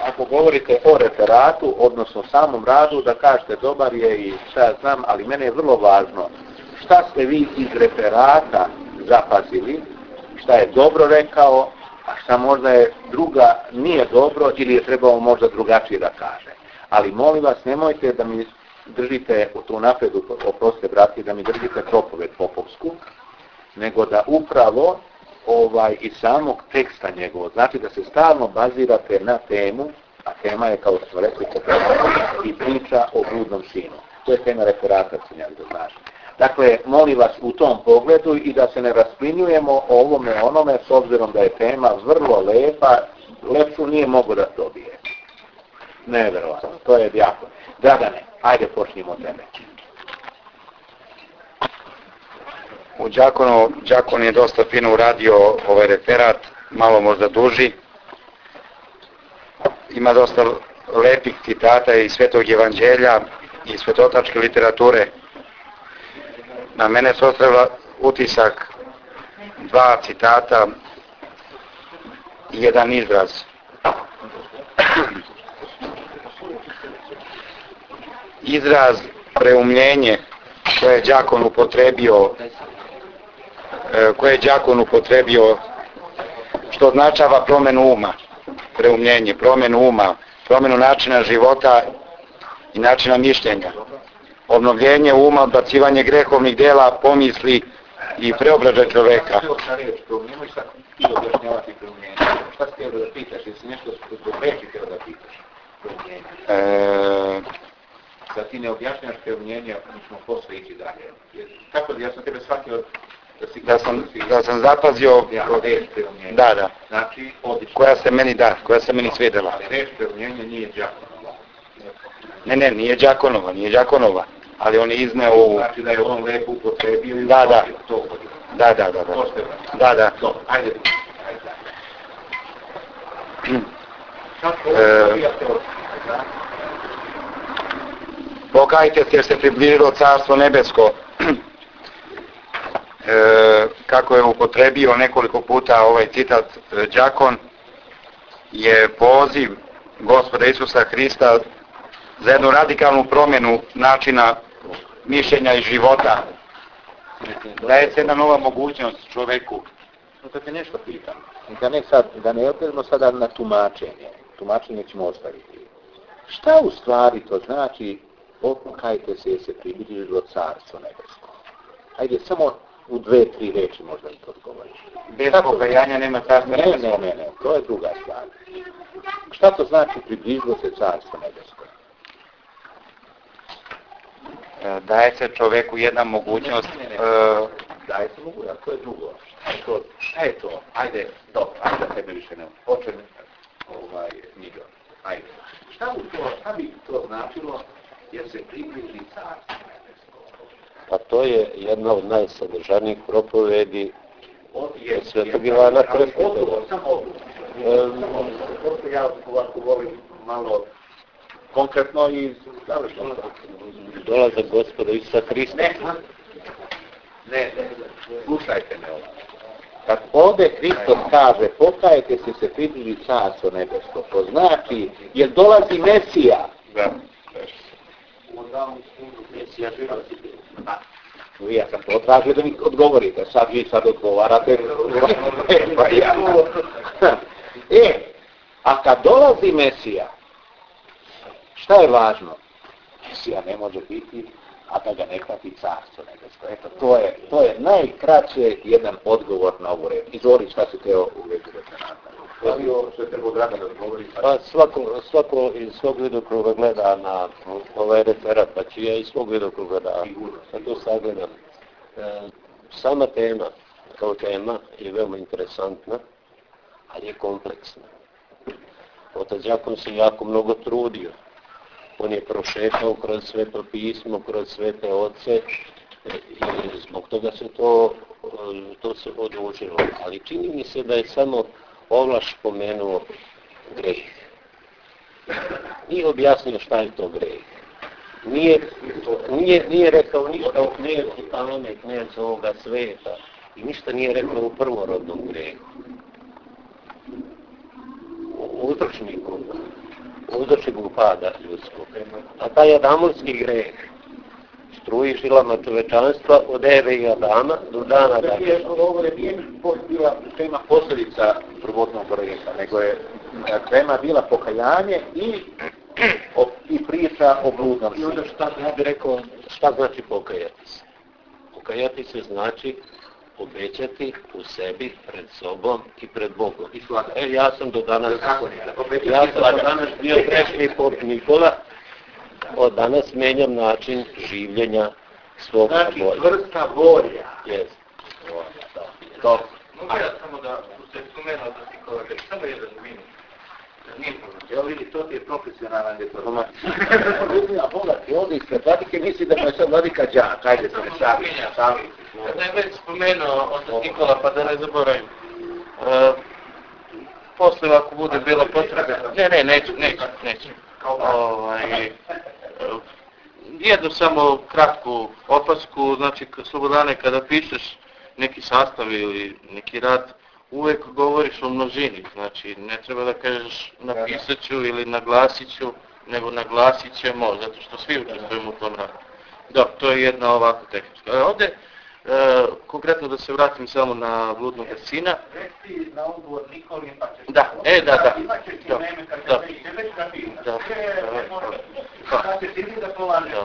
ako govorite o referatu, odnosno samom radu, da kažete dobar je i šta ja znam, ali mene je vrlo važno šta ste vi iz referata zapazili, šta je dobro rekao, a šta možda je druga nije dobro ili je trebalo možda drugačije da kaže. Ali molim vas, nemojte da mi držite tu napredu, oprostite brati, da mi držite propoved popovsku, nego da upravo iz samog teksta njegovog, znači da se stalno bazirate na temu, a tema je, kao što smo rekli, i priča o bludnom sinu. To je tema referata, da znaš. Dakle, molim vas u tom pogledu i da se ne rasplinjujemo o ovome onome, s obzirom da je tema vrlo lepa, lepšu nije mogo da dobije. Neverovatno, to je jako. Dragane, ajde počnimo od tebe. U Đakon je dosta fino uradio ovaj referat, malo možda duži. Ima dosta lepih citata iz Svetog Evanđelja i svetotačke literature. Na mene se ostavila utisak dva citata i jedan izraz. Izraz preumljenje koje je Đakon upotrebio, što označava promjenu uma, preumljenje, promjenu uma, promjenu načina života i načina mišljenja, obnovljenje uma, odbacivanje grehovnih dela, pomisli i preobražaj čoveka. Šta ste htio da pitaš? Jesi nešto reći htio da pitaš? Da ti ne objašnjaš preumljenje, mi ćemo posle ići dalje. Tako da ja sam tebe shvatio da sam zapazio da. Znači, koja se meni svidela. Ali reč preumljenje nije Đakonova. Ne, nije Đakonova. Ali on je izneo u... Znači da je on lepo upotrebio i to. Da. Ajde. Pokajte se jer se približilo Carstvo nebesko. Kako je upotrebio nekoliko puta ovaj citat Đakon, je poziv Gospoda Isusa Hrista za jednu radikalnu promjenu načina mišljenja i života. Daje se jedna nova mogućnost čoveku. Da te nešto pitam. Da ne otvorimo sada na tumačenje. Tumačenje ćemo ostaviti. Šta u stvari to znači pokajte se jer se približilo Carstvo nebesko? Ajde, samo u 2-3 reči možda mi to odgovoriš. Bez pokajanja nema Carstva nebesko. Ne, to je druga stvar. Šta to znači približilo se Carstvo nebesko? Daje se čoveku jedna mogućnost... Daje se mogućnost, to je drugo. Šta je to? Ajde, dobro, ajde da tebe više ne počne Migo. Ajde. Šta bi to značilo jer se približi Carstvo nebesko? Pa to je jedna od najsadržanijih propovedi Svetog Ivana Krstitelja. Ja ovako volim malo konkretno i završno. Dolazak Gospoda Isusa Hrista. Ne, slušajte me ovo. Kad ovdje Hristos kaže pokajte se približi Carstvo nebesko, to znači jer dolazi Mesija. Da. Ja sam to tražio da mi odgovorite, vi sad odgovarate. A kad dolazi Mesija, šta je važno? Mesija ne može biti, a da ga ne hvati Carstvo nebesko. Eto, to je najkraće jedan odgovor na ovu reč. Izvoli šta se teo u vezi referata. Što je trebao Dragan da odgovori? Pa svako iz svog vidokruga gleda na ovaj referat, pa ću ja iz svog vidokruga da to sagledam. Sama tema, kao tema, je veoma interesantna, ali je kompleksna. Otac Đakon se jako mnogo trudio. On je prošetao kroz Sveto pismo, kroz svete oce i zbog toga se to se odužilo. Ali čini mi se da je samo Ovlaš spomenuo greh. Nije objasnio šta je to greh. Nije rekao ništa ne pamet, ne z ovoga sveta i ništa nije rekao u prvorodnom grehu. U uzročniku. uzročnik pada ljudskog. A taj adamurski greh struji žilama čovečanstva od Eve i Adama do dana današnjeg. Ovo je nije bila tema posljedica prvotnog grijeha, nego je tema bila pokajanje i priča o bludnom sinu. I onda ja bih rekao, šta znači pokajati se? Pokajati se znači obećati u sebi, pred sobom i pred Bogom. Ja sam do danas bio grešni pop Nikola, od danas menjam način življenja svog volja. Znači, vrsta volja. Jest. Dobro. Mogu ja samo da se spomenuo da ti kolega, samo jedan minut. Evo vidi, to ti je profesionalan diplomat. Ja Boga ti ovdje ispred vladike, misli da mu je sad vladika džak. Ajde se ne šali. Kada je već spomenuo otac Nikola, pa da ne zaboravim. Posle ako bude bilo potrebe. Ne, neću. Jednu samo kratku opasku, znači Slobodane, kada pišeš neki sastav ili neki rad, uvijek govoriš o množini, znači ne treba da kažeš napisat ću ili naglasit ću, nego naglasit ćemo, zato što svi učestvujemo u tom radu. Dobro, to je jedna ovako tehnička. Ovdje, konkretno da se vratim samo na bludnog sina. Reci na odgovor Nikoli pa ćeš... Da. Imaće ti vreme kad će se već napisati. Kada će ti da polažeš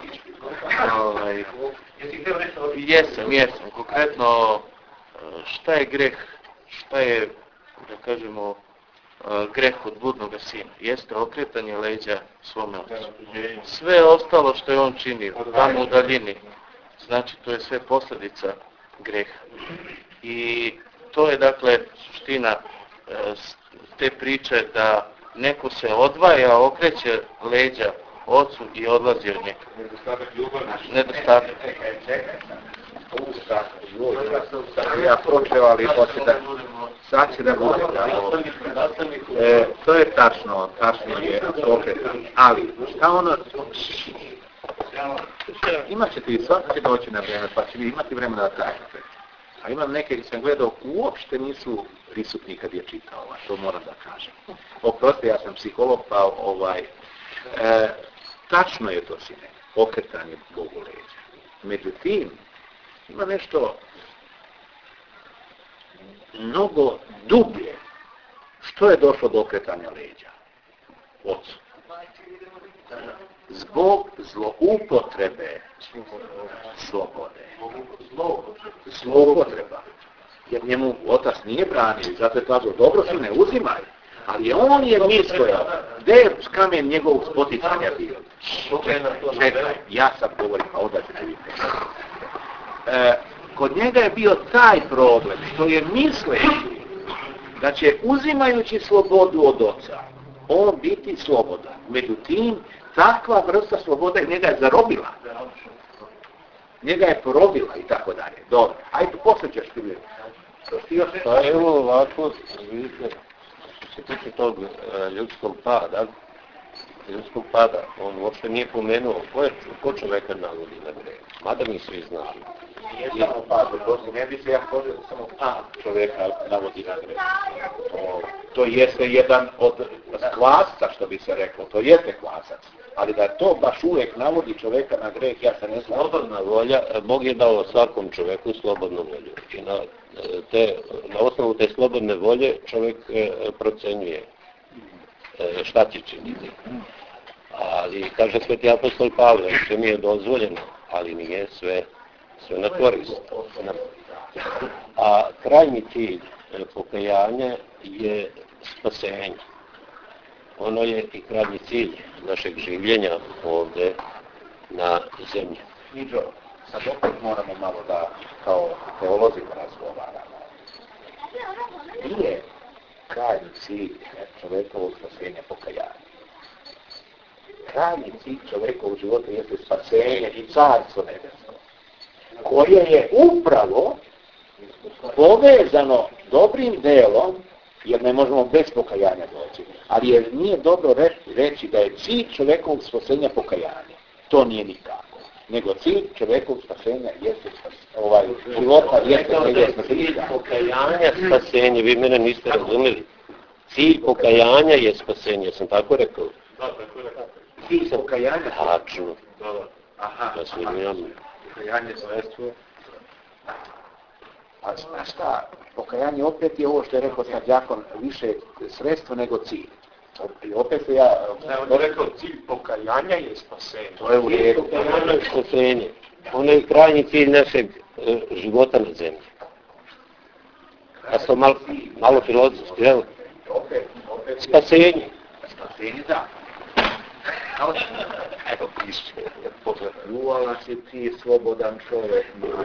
Jesi htio nešto? Jesam. Konkretno, šta je greh, šta je, da kažemo, greh od bludnog sina? Jeste okretanje leđa svome ocu. Sve ostalo što je on činio, tamo u daljini, znači to je sve posljedica greha. I to je dakle suština te priče da neko se odvaja, okreće leđa ocu i odlazi od njega. Nedostatak ljubavi. Nedostatak. Ja pročeo, ali sad će da bude. To je tačno je okretanje. Ali, šta ono... Imat ćete i svaka će doći na vreme, pa će vi imati vremena da kažete. A imam neke gdje sam gledao, uopšte nisu prisutni kad je čitao, to moram da kažem. Oprosti, ja sam psiholog, pa tačno je to, sine, okretanje Bogu leđa. Međutim, ima nešto mnogo dublje. Što je došlo do okretanja leđa? Ocu. Zbog zloupotrebe slobode. Zloupotreba. Jer njemu otac nije branio i zato je kazao, dobro su ne uzimaj. Ali on je mislio, gdje je kamen njegovog spoticanja bio? Čekaj, ja sad govorim, a onda ćete vidjeti. Kod njega je bio taj problem, što je misleći da će uzimajući slobodu od oca, on biti slobodan. Međutim, takva vrsta slobode njega je zarobila. Njega je porobila i tako dalje. Dobro, ajde, posle ćeš ti vidjeti. Pa evo ovako, vidite, što se tiče tog ljudskog pada, on uopšte nije pomenuo ko čoveka navodi na greh. Mada mi svi znali. Nije samo pad, ne bi se ja poželio samo čoveka navodi na greh. To jeste jedan od kvasca, što bi se reklo, to jeste kvasac. Ali da to baš uvijek navodi čoveka na greh, ja se ne znam. Slobodna volja, Bog je dao svakom čoveku slobodnu volju. I na osnovu te slobodne volje čovjek procenjuje šta će činiti. Ali, kaže sveti apostol Pavle, sve mi je dozvoljeno, ali nije sve na korist. A krajnji cilj pokajanja je spasenje. Ono je i krajnji cilj našeg življenja ovdje na zemlji. Niđo, sad opet moramo malo da kao teolozi razgovaramo. Nije krajnji cilj čovjekovog spasenja pokajanja. Krajnji cilj čovjekovog života jeste spasenje i carstvo nebesko, koje je upravo povezano dobrim delom, jer ne možemo bez pokajanja doći, ali jer nije dobro reći da je cilj čovjekovog spasenja pokajanje. To nije nikako. Nego cilj čovjekovog spasenja jeste života, jeste spasenja. Cilj pokajanja spasenje, vi mene niste razumjeli. Cilj pokajanja je spasenje, sam tako rekao? Da, tako je rekao. Cilj pokajanja? Tačno. Aha. Pokajanje sredstvo. A šta? Pokajanje opet je ovo što je rekao sad đakon, više sredstvo nego cilj. I opet se ja rekao, cilj pokajanja je spasenje. To je u redu. Pokajanje je spasenje. Ono je krajnji cilj našeg života na zemlji. Ja sam malo filozofski, evo. Spasenje. Spasenje, da. Evo piše. Uvala si ti slobodan čovjek.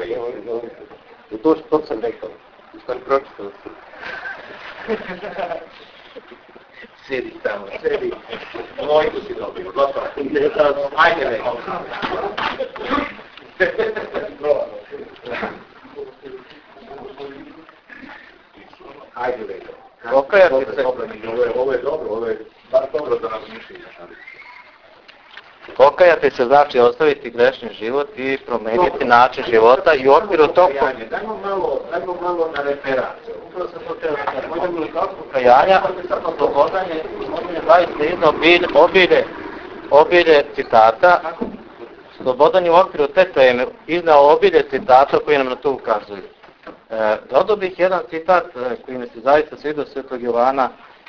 To sam rekao. Sam pročitao. Sedi tamo, sedi. Mojku si dobio, gotovo. Ajde, rekao. Ajde, rekao. Ovo je dobro, ovo je bar dobro za razmišljenja. Pokajati se znači ostaviti grešni život i promeniti način života i u okviru tog Dajmo malo na referaciju. Upravo sam to teo da možemo li kako pokajanja, slobodanje zaista jedno obilje citata. Slobodan je u okviru te teme iznao obilje citata koji nam na to ukazuju. Dodao bih jedan citat koji mi se zaista svidio Svetog Jovana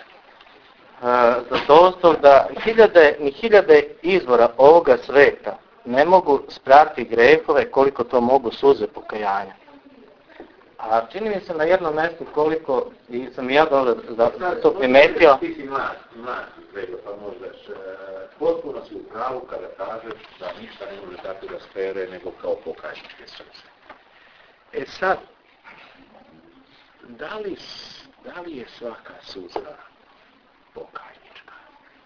za dostog da hiljade izvora ovoga sveta ne mogu sprati grehove koliko to mogu suze pokajanja. A čini mi se na jednom mjestu koliko, i sam ja dobro da to primetio. Ti si mlad, pa moždaš. Potpuno si u pravu kada kažeš da ništa ne može tako da spere nego kao pokajničke srce. Sad, da li je svaka suza pokajnička?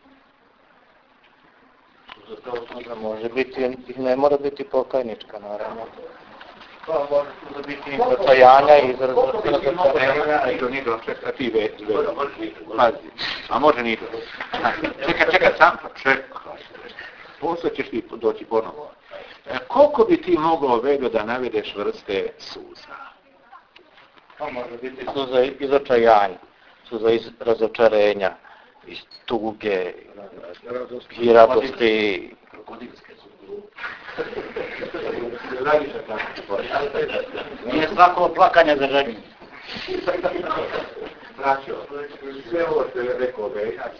Suza može biti i ne mora biti pokajnička, naravno. Pa može biti i pokajanja i to nije dobro, čekaj, ti a može nije dobro. Čekaj, sam čekaj. Posle ćeš ti doći ponovo. Koliko bi ti mogao, Veljo, da navedeš vrste suza? To može biti suza iz očajanja, suza iz razočarenja, iz tuge, i radosti. Krokodilske suze. Nije svako plakanje za želju. Braćo, sve ovo što je rekao Veljac,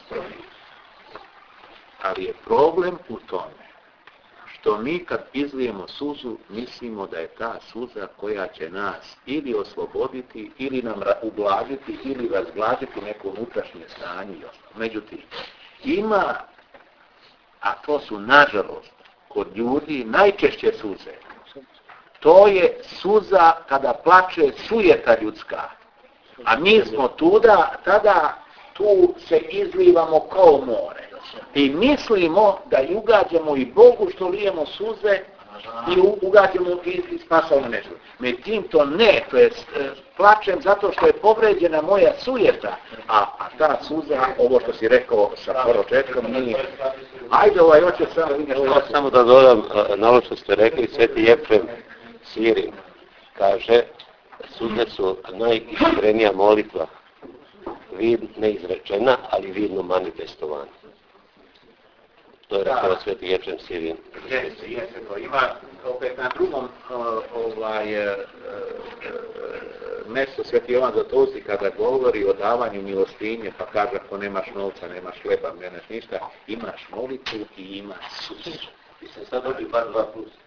ali je problem u tome što mi kad izlijemo suzu mislimo da je ta suza koja će nas ili osloboditi, ili nam ublažiti, ili razblažiti neko unutrašnje stanje i ostalo. Međutim, ima, a to su nažalost kod ljudi najčešće suze. To je suza kada plače sujeta ljudska. A mi smo tada tu se izlivamo kao more. I mislimo da i ugađamo i Bogu što lijemo suze i ugađamo i spasamo nešto. Međutim, to ne, to je plačem zato što je povređena moja sujeta. A ta suza, ovo što si rekao sa poročetkom, nije. Ajde, hoće samo da dodam na ovo što ste rekli, Sveti Jefrem Sirin kaže, suze su najiskrenija molitva, neizrečena, ali vidno manifestovana. To je rekao Sveti Jefrem Sirin. Jeste, to ima opet na drugom mjestu Sveti Jovan Zlatousti kada govori o davanju milostinje, pa kaže ako nemaš novca, nemaš hleba, nemaš ništa, imaš molitvu i imaš suzu. I se sad dobiti bar 2+.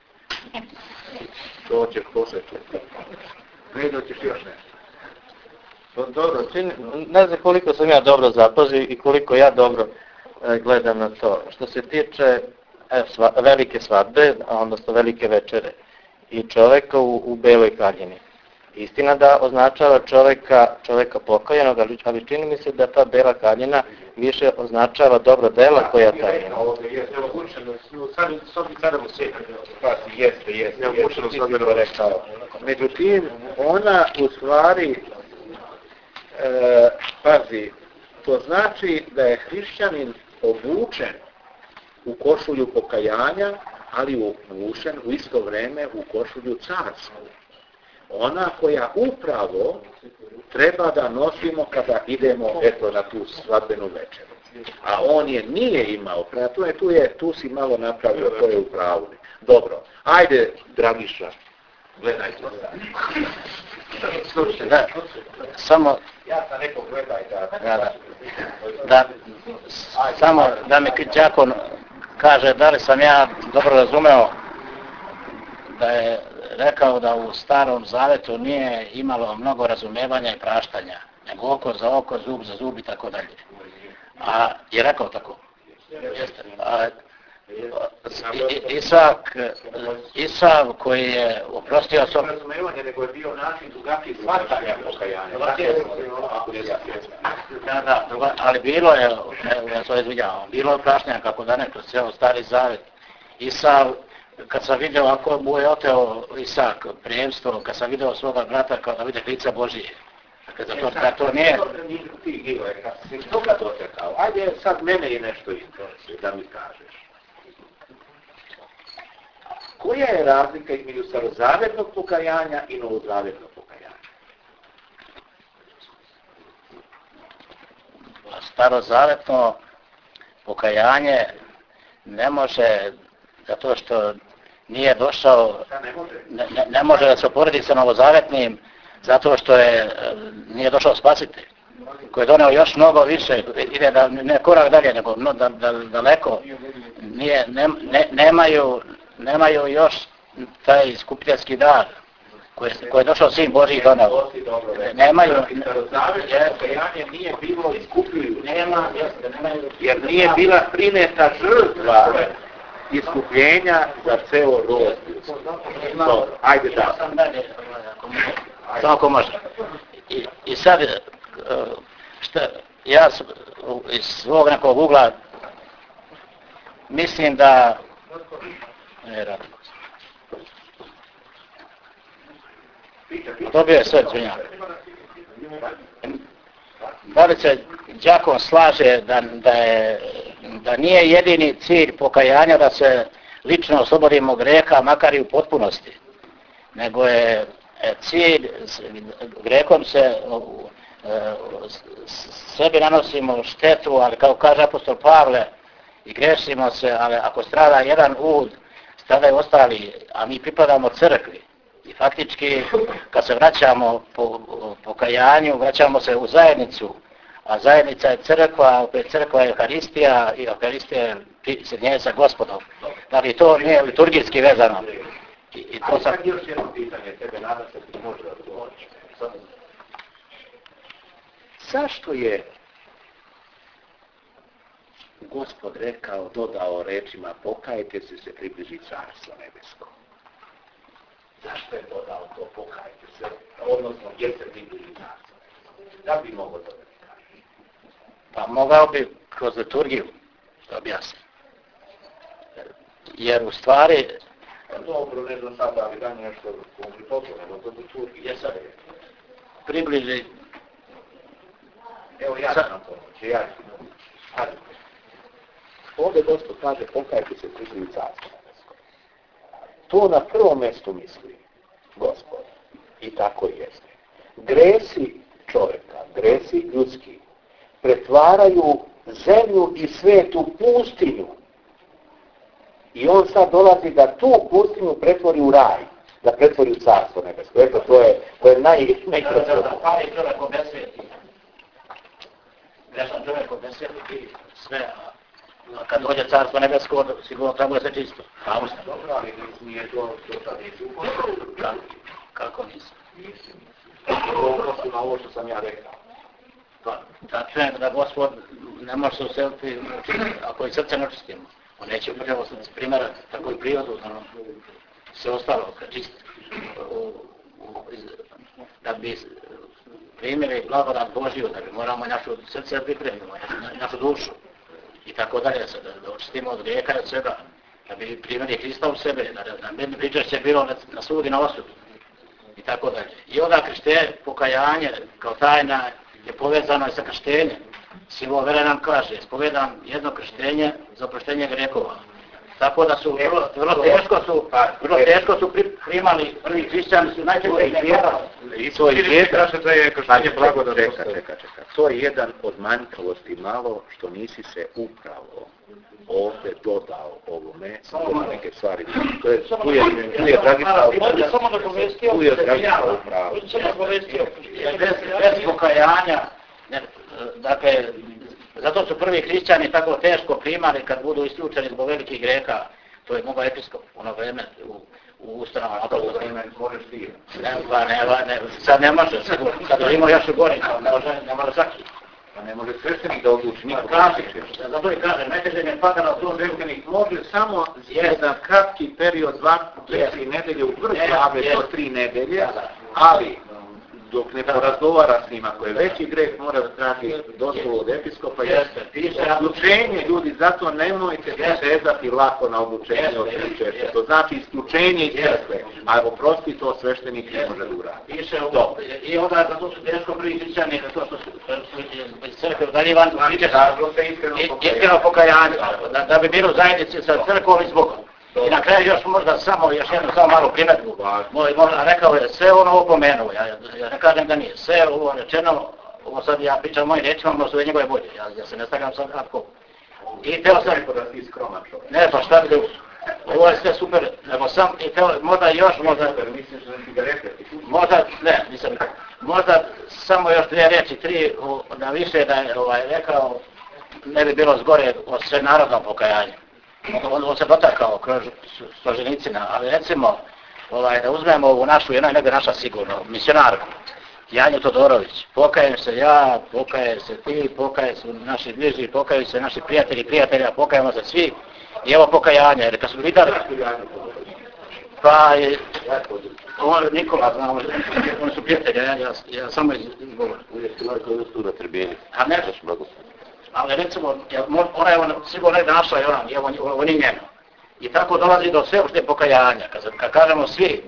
To ćeš posjećati. Ne ćeš još nešto. Dobro, ne znam koliko sam ja dobro zapazio i koliko ja dobro gledam na to. Što se tiče velike svadbe, odnosno velike večere i čoveka u beloj haljini. Istina da označava čoveka pokajanog, ali čini mi se da ta bela haljina više označava dobro dela koja taj ima. Jeste. Međutim, ona u stvari, pazi, to znači da je hrišćanin obučen u košulju pokajanja, ali obučen u isto vrijeme u košulju carsku. Ona koja upravo treba da nosimo kada idemo eto na tu svadbenu večeru. A on je nije imao, prema tu si malo napravio, to je u pravu. Dobro, ajde Dragiša, gledajte sad. Slušajte, da, samo... Ja sam rekao gledaj samo da mi đakon kaže da li sam ja dobro razumeo da je rekao da u Starom Zavetu nije imalo mnogo razumevanja i praštanja, nego oko za oko, zub za zub i tako dalje. A je rekao tako? Jeste. Isav koji je oprostio svom... razumevanje, nego je bio način drugačiji shvatanja pokajanja. Da, ali bilo je, ja to izvidjavam, bilo je praštanja kako da ne, kroz cijelo Stari Zavet. Isav, kad sam vidio ako mu je oteo Isak prijemstvo, kad sam vidio svoga brata kao da vide lica Božije. Kad to nije... Ti, Gile, kad si toga dotekao, ajde sad mene i nešto interesuje da mi kažeš. Koja je razlika između starozavjetnog pokajanja i novozavjetnog pokajanja? Starozavjetno pokajanje ne može, zato što nije došao, ne može da se uporedi sa novozavjetnim, zato što nije došao spasitelj, koji je doneo još mnogo više, ide da ne korak dalje, nego daleko, nemaju još taj iskupiteljski dar koji je došao Sin Božji i doneo. Nemaju. Pokajanje nije bilo iskupljujuće. Jer nije bila prineta žrtva iskupljenja za ceo rod. Ajde da. Samo ako može. I sad, ja iz svog nekog ugla mislim da dobio je sve zvinja. Da li se đakon slaže da nije jedini cilj pokajanja da se lično oslobodimo greha, makar i u potpunosti, nego je cilj, grehom se sebi nanosimo štetu, ali kao kaže apostol Pavle, i grešimo se, ali ako strada jedan ud, stradaju ostali, a mi pripadamo crkvi. I faktički, kad se vraćamo po pokajanju, vraćamo se u zajednicu, a zajednica je crkva, a opet crkva je Euharistija, i Euharistija je sjedinjenje sa Gospodom. Da li to nije liturgijski vezano? I to sad još jedno pitanje, tebe nadam se ti može odgovoriti. Zašto je Gospod rekao, dodao rečima, pokajte se približi carstvo nebesko? Zašto je dodao to, pokajte se, odnosno gdje se približi carstvo nebesko? Da bi mogo to da mi kažeš? Pa mogao bi kroz liturgiju da objasnim. Jer u stvari... Dobro, ne znam sada, ali da nešto konkretno, nego to liturgije. Približi... Evo ja sam na pomoći, ovdje Gospod kaže, pokajte se približi carstvo nebesko. To na prvom mjestu misli Gospod. I tako jeste. Gresi čovjeka, gresi ljudski, pretvaraju zemlju i svijet u pustinju. I on sad dolazi da tu pustinju pretvori u raj, da pretvori u carstvo nebesko. Eto, to je najkrasnije. Da pali čovjek obesvijeti. Grešan čovjek obesvijeti sve, a kad dođe carstvo nebesko, sigurno treba sve čisto. Dobro, ali nije to sad neću upoštovati. Kako nisam? To na ovo što sam ja rekao. Tačno je da Gospod ne može se useliti ako i srce ne čistimo. On neće upravo primjera tako i prirodu, sve ostalo, čisto. Da bi primjeri blagodat Božiju, da bi moramo našu srce da pripremimo, našu dušu. I tako dalje, da očistimo od grijeha i od svega. Da bi primjeri Hrista u sebe, da bi pričešće bilo na sud i na osudu. I tako dalje. I onda pokajanje kao tajna je povezano i sa krštenjem. Simbol vere nam kaže, ispovedam jedno krštenje za oproštenje grehova. Tako da su vrlo teško su primali, prvi hrišćani su najčešće vjerali. I to je jedan, čeka. To je jedan od manjkavosti malo što nisi se upravo ovdje dodao ovome, neke stvari. Tu je Dragislav upravo. Bez pokajanja, dakle, zato su prvi hrišćani tako teško primali kad budu isključeni zbog velikih greha. To je mogao episkop ono vreme u ustanovama. Sad ne može, sad ima još u gori, ne može svaki. Pa ne može sveštenik da odluči niko. Zato i kaže, najteže ne pada na to Sveštenik može samo jedan kratki period, 2-3 nedelje u vrh glave do 3 nedelje, ali dok ne porazgovara s njima, ako je veći greh, mora da traži dozvolu od episkopa. Isključenje, ljudi, zato nemojte se vezati lako na odlučenje od crkve. To znači isključenje iz crkve, a oprosti to sveštenik ne može da uradi. I onda zato su teško prvi hrišćani, zato što su iz crkve udaljivan, iskreno pokajanje, da bi bilo zajednici sa crkvom i s Bogom. I na kraju još možda samo jednu malu primjedbu. Rekao je sve ono opomenuo, ja ne kažem da nije. Sve ovo rečeno, ovo sad ja pričam mojim rečima, možda je njegove bolje. Ja se ne stavljam sad kratko. I teo sam... Ne, pa šta bi ovo je sve super, nego sam i teo, možda još, možda samo još 2 riječi, 3 da više da je rekao, ne bi bilo zgore o svenarodnom pokajanju. On se dotakao kroz Stoženicina, ali recimo da uzmemo ovu našu, jedna je negdje naša sigurno, misionarku, Janju Todorović. Pokajem se ja, pokaje se ti, pokaje se naši bliži, pokaju se naši prijatelja, pokajemo se svi. I evo pokajanje, jer kad su vidali, pa je, Nikola, znamo, oni su prijatelji, ja samo izgovorim. Uvijek su koji tu na tribini. A ne, ali recimo, ona je sigurno negdje našla i on je njeno. I tako dolazi do sveopšte pokajanja, kad kažemo svi.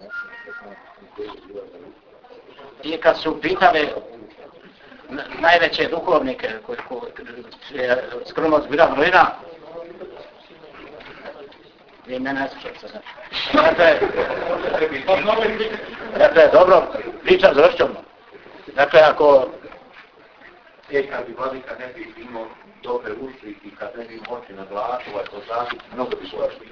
I kad su pitali najveće duhovnike, koji je skromno zbiran ruina, i mene ne slušaju se. Dakle, dobro, pričam završćom. Dakle, ako... Kad bi vladika ne bi imao dobre uši i kad ne bi imao oči na glasu, to znači, mnogo bi složili.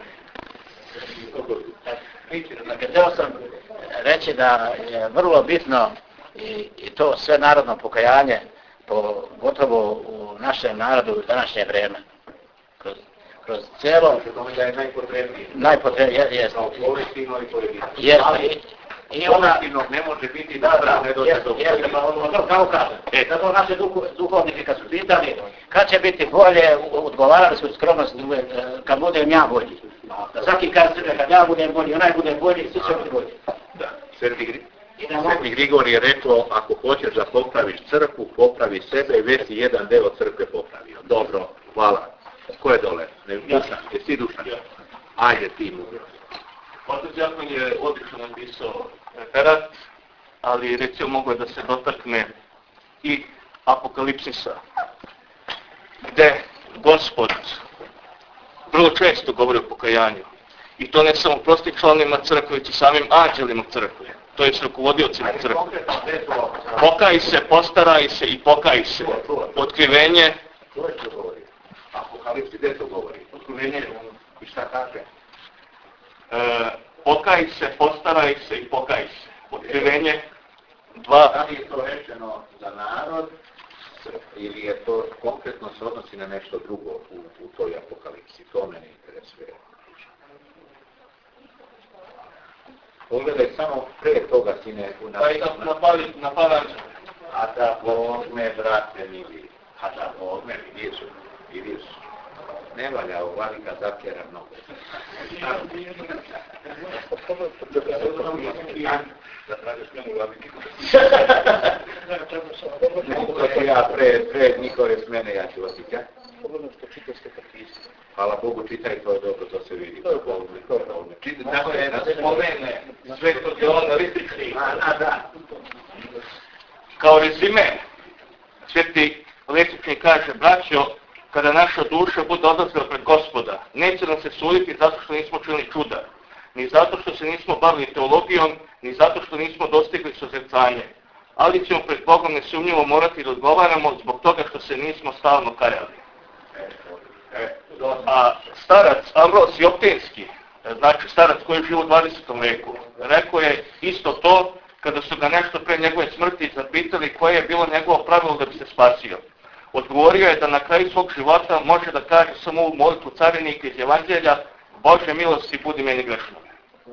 Dakle, htio sam reći da je vrlo bitno i to sve narodno pokajanje, gotovo u našem narodu u današnje vrijeme. Kroz cijelo... Da je najpotrebnije. Najpotrebnije, jest. Kolektivno i pojedinačno. I ona ne može biti da ne dođe do kao kažem. Zato naše duhovnike kad su pitali kad će biti bolje, odgovarali su skromnost kad budem ja bolji. Da svaki kaže sebe kad ja budem bolji, onaj bude bolji, svi će biti bolji. Da, Sveti Grigor je rekao, ako hoćeš da popraviš crkvu, popravi sebe i već si jedan deo crkve popravio. Dobro, hvala. Ko je dole? Dušan, jesi Dušan? Ajde ti mu. Otac Jakon je odlično napisao referat, ali recimo mogu da se dotakne i Apokalipsisa, gde Gospod vrlo često govori o pokajanju. I to ne samo prostim članovima crkve, već i samim anđelima crkve, to je s rukovodiocima crkve. Pokaj se, postaraj se i pokaj se. Otkrivenje. Apokalipsi, gdje to govori? Otkrivenje. I šta kaže? Pokaj se, postaraj se i pokaj se. Otkrivenje 2. Da li je to rečeno za narod ili je to konkretno se odnosi na nešto drugo u toj apokalipsi? To mene interesuje. Pogledaj samo pre toga, sine, Na palanđu. a da Bogme, brate mili, a da Bogme, vidiš. Ne valja u valika zatjera mnogo. Da tražiš njemu valike. Kako ja pred njihove smene ja ću valike. Hvala Bogu, čitaj, to je dobro, to se vidi. To je Bogme. Čitaj, da se spomene sve to je onda listični. Kao rezime, Sveti Letični kaže, braćo, kada naša duša bude odlazila pred Gospoda, neće nam se suditi zato što nismo čuli čuda, ni zato što se nismo bavili teologijom, ni zato što nismo dostigli sozrcanje, ali ćemo pred Bogom nesumnjivo morati da odgovaramo zbog toga što se nismo stalno kajali. A starac Ambros Joptinski, znači starac koji živi u 20. veku, rekao je isto to kada su ga nešto pre njegove smrti zapitali koje je bilo njegovo pravilo da bi se spasio. Odgovorio je da na kraju svog života može da kaže samo ovu molitvu carinika iz Evanđelja: Bože milosti, budi meni grešnom.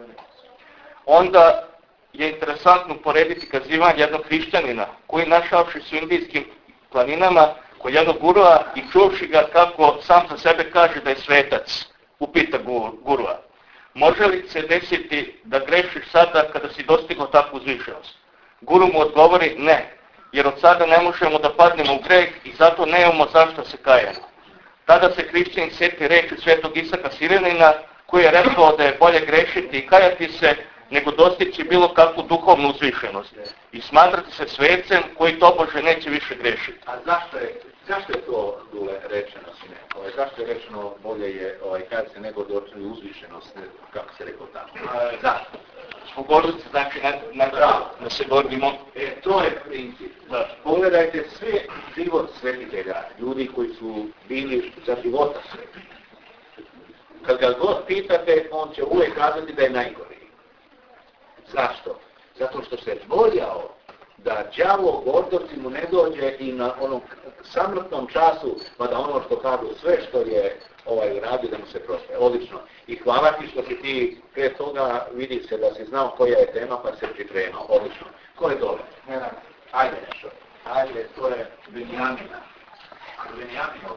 Onda je interesantno uporediti kazivanje jednog hrišćanina koji, našavši se u indijskim planinama kod jednog gurua i čuvši ga kako sam za sebe kaže da je svetac, upita gurua: može li se desiti da grešiš sada kada si dostigao takvu uzvišenost? Guru mu odgovori: ne, jer od sada ne možemo da padnemo u greh i zato nemamo zašto se kajemo. Tada se hrišćanin sjeti reči svetog Isaka Sirenina koji je rekao da je bolje grešiti i kajati se nego dostići bilo kakvu duhovnu uzvišenost i smatrati se svecem koji tobože neće više grešiti. A zašto je to, Dule, rečeno? Zašto je rečeno bolje je kajati se nego doći uzvišenost, kako se rekao tamo? Zašto? Pogoriti se znači da se gorimo. To je princip. Pogledajte sve život svetitelja, ljudi koji su bili za života svetitelja. Kad ga god pitate, on će uvijek kazati da je najgori. Zašto? Zato što se bojao da đavo gordovci mu ne dođe i na onom samrtnom času, pa da ono što kažu sve što je uradio da mu se prošle. Odlično. I hvala ti što si ti prije toga vidi se da si znao koja je tema pa se pripremao. Odlično. Ko je dole? Ajde nešto. Ajde, to je Benjamina. Benjamina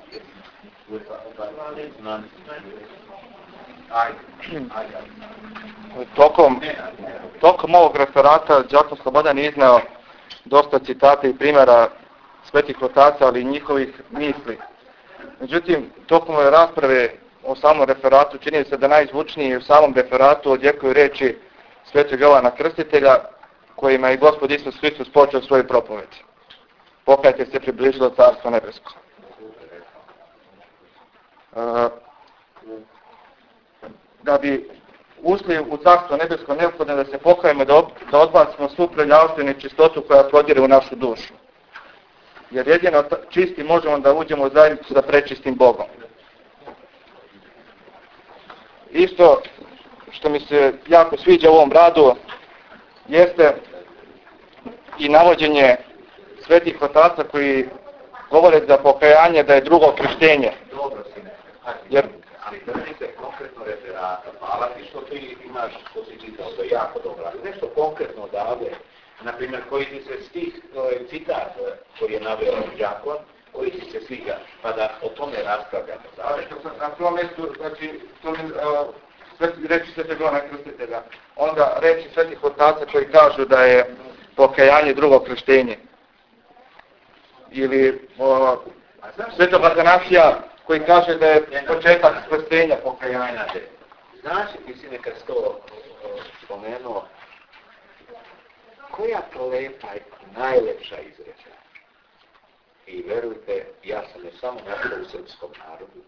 Tokom ovog referata đakon Slobodan je izneo dosta citata i primjera svetih otaca, ali i njihovih misli. Međutim, tokom ove rasprave o samom referatu čini se da najzvučniji u samom referatu odjekuju reči svetog Jovana Krstitelja, kojima je Gospod Isus Hristos počeo svoju propoved. Pokajte se, približilo Carstvo nebesko. Da bi ušli u Carstvo nebesko, neophodno da se pokajemo, da odbacimo svu prljavštinu i nečistotu koja prodire u našu dušu. Jer jedino čisti možemo da uđemo u zajednicu sa prečistim Bogom. Isto što mi se jako sviđa u ovom radu jeste i navođenje svetih otaca koji govore za pokajanje da je drugo krštenje. Dobro si ne. Ali držite konkretno referata. Hvala ti što ti imaš, što si čitao, to je jako dobro. Ali nešto konkretno odavde, na primjer, koji ti se stih, citat koji je naveo đakon, koji ti se sviđa, pa da o tome raspravljamo. Na prvom mjestu, znači, reći svetog Jovana Krstitelja, onda reći svetih otaca koji kažu da je pokajanje drugo krštenje. Ili svetog Atanasija koji kaže da je početak krštenja pokajanja. Znaš, ti si nekad to spomenuo, koja to lepa i najlepša izreča. I verujte, ja sam ne samo našao u srpskom narodu,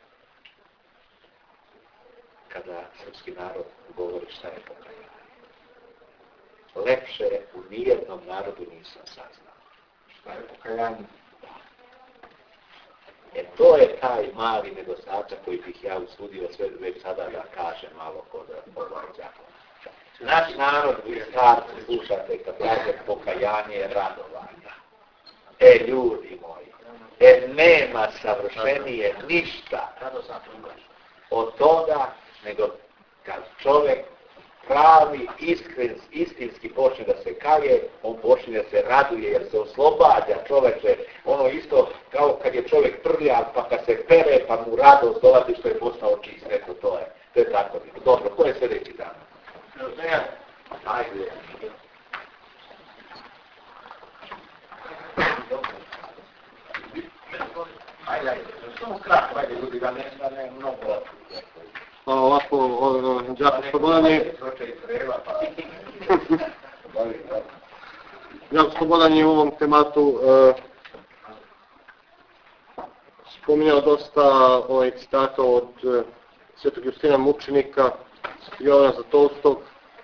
kada srpski narod govori šta je pokajanje. Lepše u nijednom narodu nisam saznao. Šta je pokajanje? To je taj mali nedostatak koji bih ja usudio sve već sada da kažem malo kod ovog zakona. Naš narod, vi starci, slušate kad kaže pokajanje je radovanja. Ljudi moji, nema savršenije ništa od toga, nego kad čovjek pravi, istinski počne da se kaje, on počne da se raduje jer se oslobađa čoveče. Ono isto kao kad je čovjek prljav pa kad se pere pa mu radost dolazi što je postao čist. Eto, to je tako. Dobro, ko je sljedeći dan? Ajde. Ajde. Samo kratko, ajde ljudi, da ne mnogo. Ovako, đakon Slobodan je u ovom tematu spominjao dosta citata od Svetog Justina Mučenika, Jovana Zlatulskog,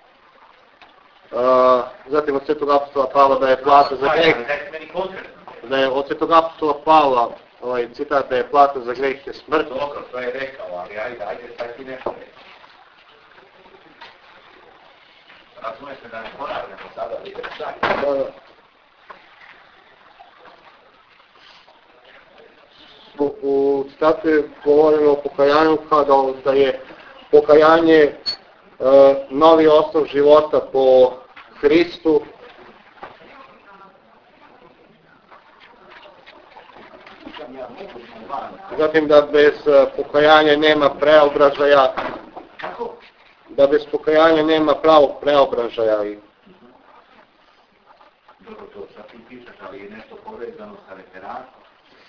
zatim od Svetog apostola Pavla da je plata za greh, da je od Svetog apostola Pavla citat da je plata za greh je smrt. Dobro, to je rekao, ali ajde sad ti nešto reći. Razumete da ne ponavljamo sada, vidite šta. U citatu je govorilo o pokajanju kao da je pokajanje novi osnov života po Hristu. Zatim da bez pokajanja nema preobražaja. Da bez pokajanja nema pravog preobražaja. Dobro, to sad ti pišeš, ali je nešto povezano sa referatom.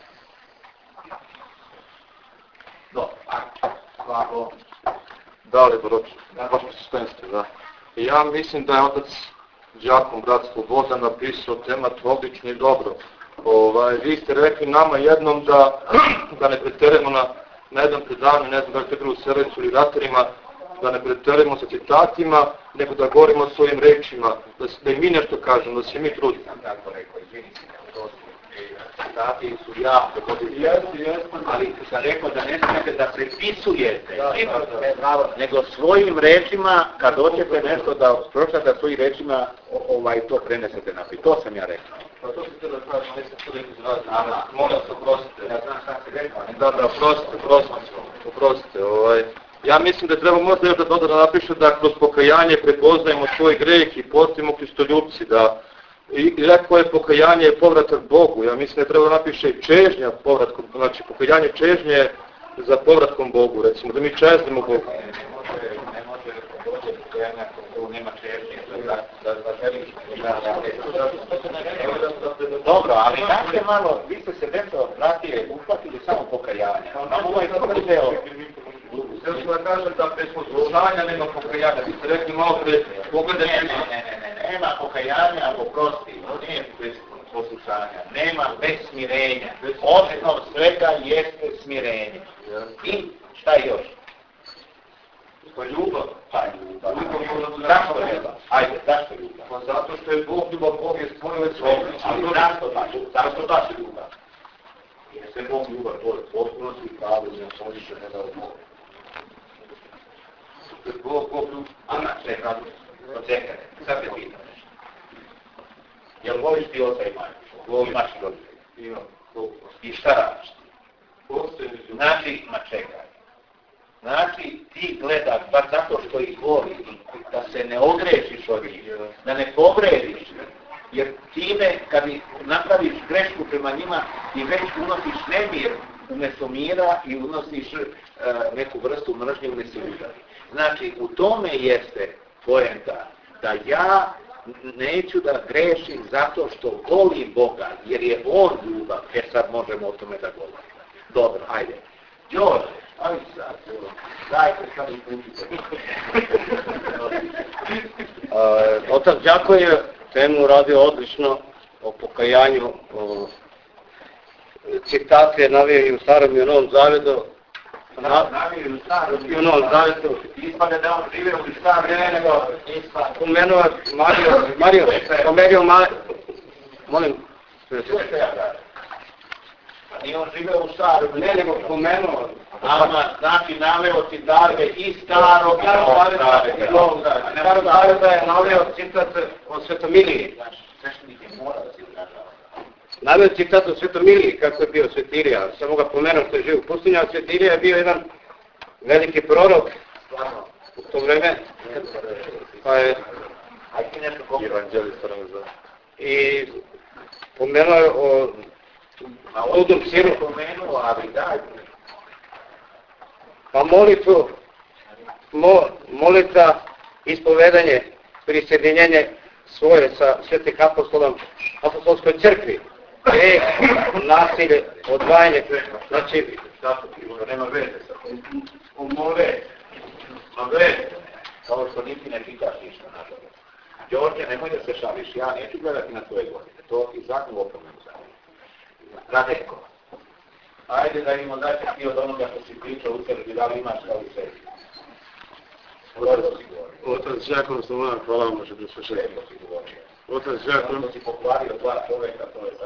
Dobro, hvala. Dale, baš konsistenstvo, da. I ja mislim da je otac Đakon, brat Slobodan, napisao temat odlično i dobro. Vi ste rekli nama jednom da ne preteremo na jednom predavanju, ne znam da li ste bili u Selecu ili Ratarima, da ne preteremo sa citatima, nego da govorimo svojim rečima, da i mi nešto kažemo, da se mi trudimo. Sam tako rekao, izvini se, to su citati su jako dobri, ali sam rekao da ne smijete da prepisujete, nego svojim rečima, kad hoćete nešto da pročitate svojim rečima, to prenesete naprijed. To sam ja rekao. Pa to se treba kažem, nisam to rekao izraziti. Molim se, oprostite. Ja znam šta se rekao. Da, oprostite. Ja mislim da treba možda još da napiše da kroz pokajanje prepoznajemo svoj greh i postajemo kristoljupci, da i rekao je pokajanje je povratak Bogu. Ja mislim da treba napiše i čežnja povratkom, znači pokajanje čežnje za povratkom Bogu, recimo, da mi čeznemo Bogu. Ne može dođe pokajanja ako nema čežnje, da želiš. Dobro, ali dakle malo, vi ste se nešto vratili, uhvatili samo pokajanje. Htio sam da kažem da bez poslušanja nema pokajanja. Vi ste rekli malo pre, pogledajte... Ne, nema pokajanja ako prosti, nije bez poslušanja. Nema bez smirenja. Osnov svega jeste smirenje. I šta još? Pa ljubav. Pa ljubav. Zašto ljubav? Ajde, zašto ljubav? Pa zato što je Bog ljubav, Bog je stvorio sve. Ali zašto baš ljubav? Jer se Bog ljubav, to je potpuno i pravo, ne soliše, ne da je Bog. Bog ljubav. Ana, čekaj, sad te pitam nešto. Jel voliš ti oca i majku? Imaš i roditelja? Imam. I šta radiš? Znači, čekaj. Znači, ti gledaš, baš zato što ih voli, da se ne ogrešiš od njih, da ne povrediš, jer time, kad napraviš grešku prema njima, ti već unosiš nemir umjesto mira i unosiš neku vrstu mržnje umjesto ljubavi. Znači, u tome jeste poenta da ja neću da grešim zato što volim Boga, jer je On ljubav, sad možemo o tome da govorimo. Dobro, ajde. Đorđe, ajde sad, dajte sad i putite. Otac Đako je temu radio odlično o pokajanju. Citate navio i u Starom i u Novom Zavetu. Navio i u Starom i u Novom Zavetu. Ispade da on žive u Starom, nego pomenuo Mario, molim. Čujete ja da? Nije on žive u Starom, nego pomenuo. Znači naveo citate i Starog i Novog Zaveta. Starog Zaveta je naveo citat od Svetomilije. Sveštenik je morao da se izražava. Naveo citat od Svetomilije, kako je bio Svetilija. Samo ga pomenuo što je živ u pustinji, a Svetilija je bio jedan veliki prorok u to vreme. Pa je evanđelista nam zna. I pomenuo je o Ludom Siru. Pomenuo, ali daj. Pa molitva, ispovedanje, prisjedinjenje svoje sa svetim apostolom, apostolskoj crkvi, greh, nasilje, odvajanje, znači, nema veze sa tim. Move, kao što niti ne čitaš ništa, nažalost. Đorđe, nemoj da se šališ, ja neću gledati na tvoje godine, to i zakon opomenu za njih. Radeko, Ajde da im dajte ti od onoga što si pričao u sebi, da li imaš kao u sebi. Otac Đakon Slovan, hvala vam što se šeći. Otac Đakon... Ako si pokvario dva čoveka, to je sad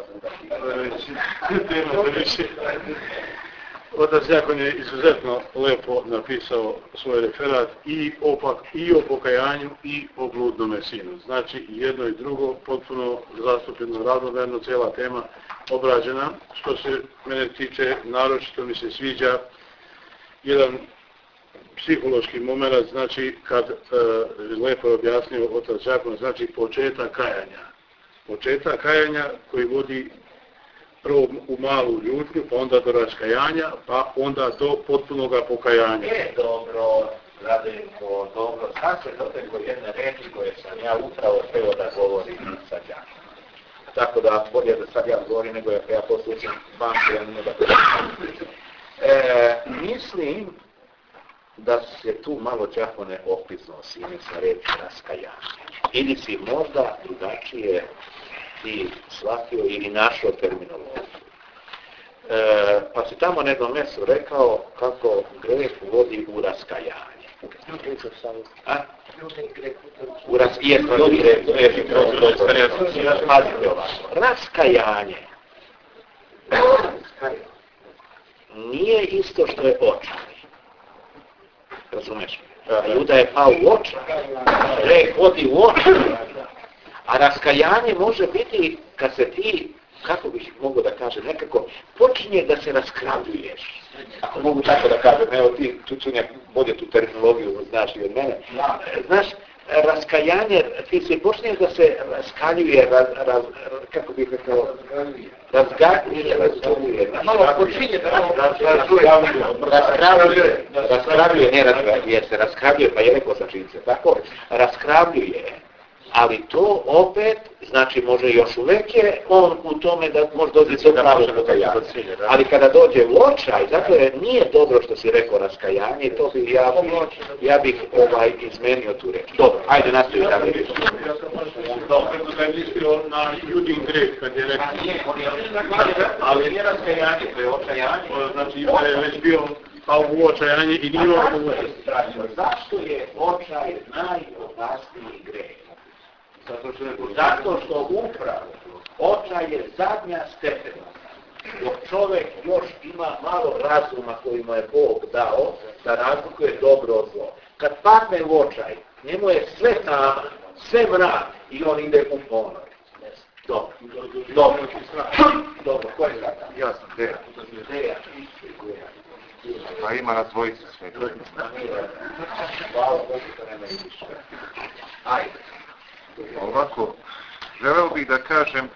udaki. Otac Đakon je izuzetno lepo napisao svoj referat i o pokajanju i o bludnome sinu. Znači jedno i drugo potpuno zastupljeno, ravnomerno, cijela tema obrađena. Što se mene tiče, naročito mi se sviđa jedan psihološki moment, znači kad lepo je objasnio otac Đakon, znači početak kajanja. Početak kajanja koji vodi prvo u malu ljutnju, pa onda do raskajanja, pa onda do potpunoga pokajanja. Dobro, Radenko, dobro. Sad se dotekao jedne reči koje sam ja upravo htio da govorim sa Đakom. Tako da bolje da sad ja govorim nego ja poslušam banku, mislim da se tu malo Đakone opisno sine sa reči raskajanja. Ili si možda drugačije ti shvatio ili našao terminologiju. Pa si tamo na jednom mjestu rekao kako greh vodi u raskajanje. Pazite ovako. Raskajanje nije isto što je očaj. Razumeš? Juda je pao u očaj. Greh vodi u očaj. A raskajanje može biti kad se ti, kako bih mogao da kažem, nekako počinje da se raskrabljuješ. Ako mogu tako da kažem, evo ti Čučunja bolje tu terminologiju znaš i od mene. Znaš, raskajanje, ti se počinješ da se raskaljuje, kako bih rekao, razgaljuje. Malo počinje da raskrabljuje, ne razgaljuje, se raskrabljuje, pa je rekao sam činjice, tako, raskrabljuje. Ali to opet, znači može još uvek je on u tome da može dođe do pravog pokajanja. Ali kada dođe u očaj, dakle nije dobro što si rekao raskajanje, to bi ja bih izmenio tu reč. Dobro, ajde nastavi da vidim. Da je mislio na Judin greh kad je rekao. Ali nije raskajanje, to je očajanje. Znači Juda je već bio pao u očajanje i nije ovo. Zašto je očaj najopasniji greh? Zato što upravo očaj je zadnja stepena. Dok čovjek još ima malo razuma koji mu je Bog dao, da razlikuje dobro od zlo. Kad padne u očaj, njemu je sve tama, sve mrak i on ide u ponor. Dobro, ko je sada? Ja sam Deja. Pa ima na dvojicu sve. Hvala Bogu što nema i više. Ajde. Ovako, želeo bih da kažem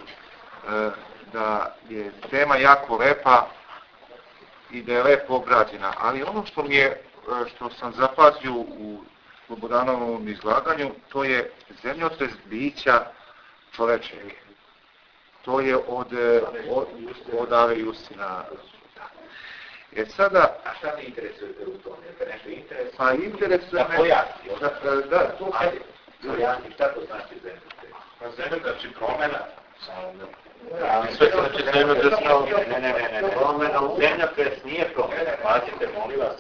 da je tema jako lepa i da je lepo obrađena, ali ono što sam zapazio u Slobodanovom izlaganju, to je zemljotres bića čovečeg. To je od Ave Justina. Sada... A šta te interesujete u tome? Je te nešto interesuje? Pa interesuje me... Da pojasni. Da, to ajde. Šta to znači zemljotres? Pa zemljotres je promjena. Sve to znači zemljotres kao... Ne. Promjena u zemljotres nije promjena. Pazite, molim vas.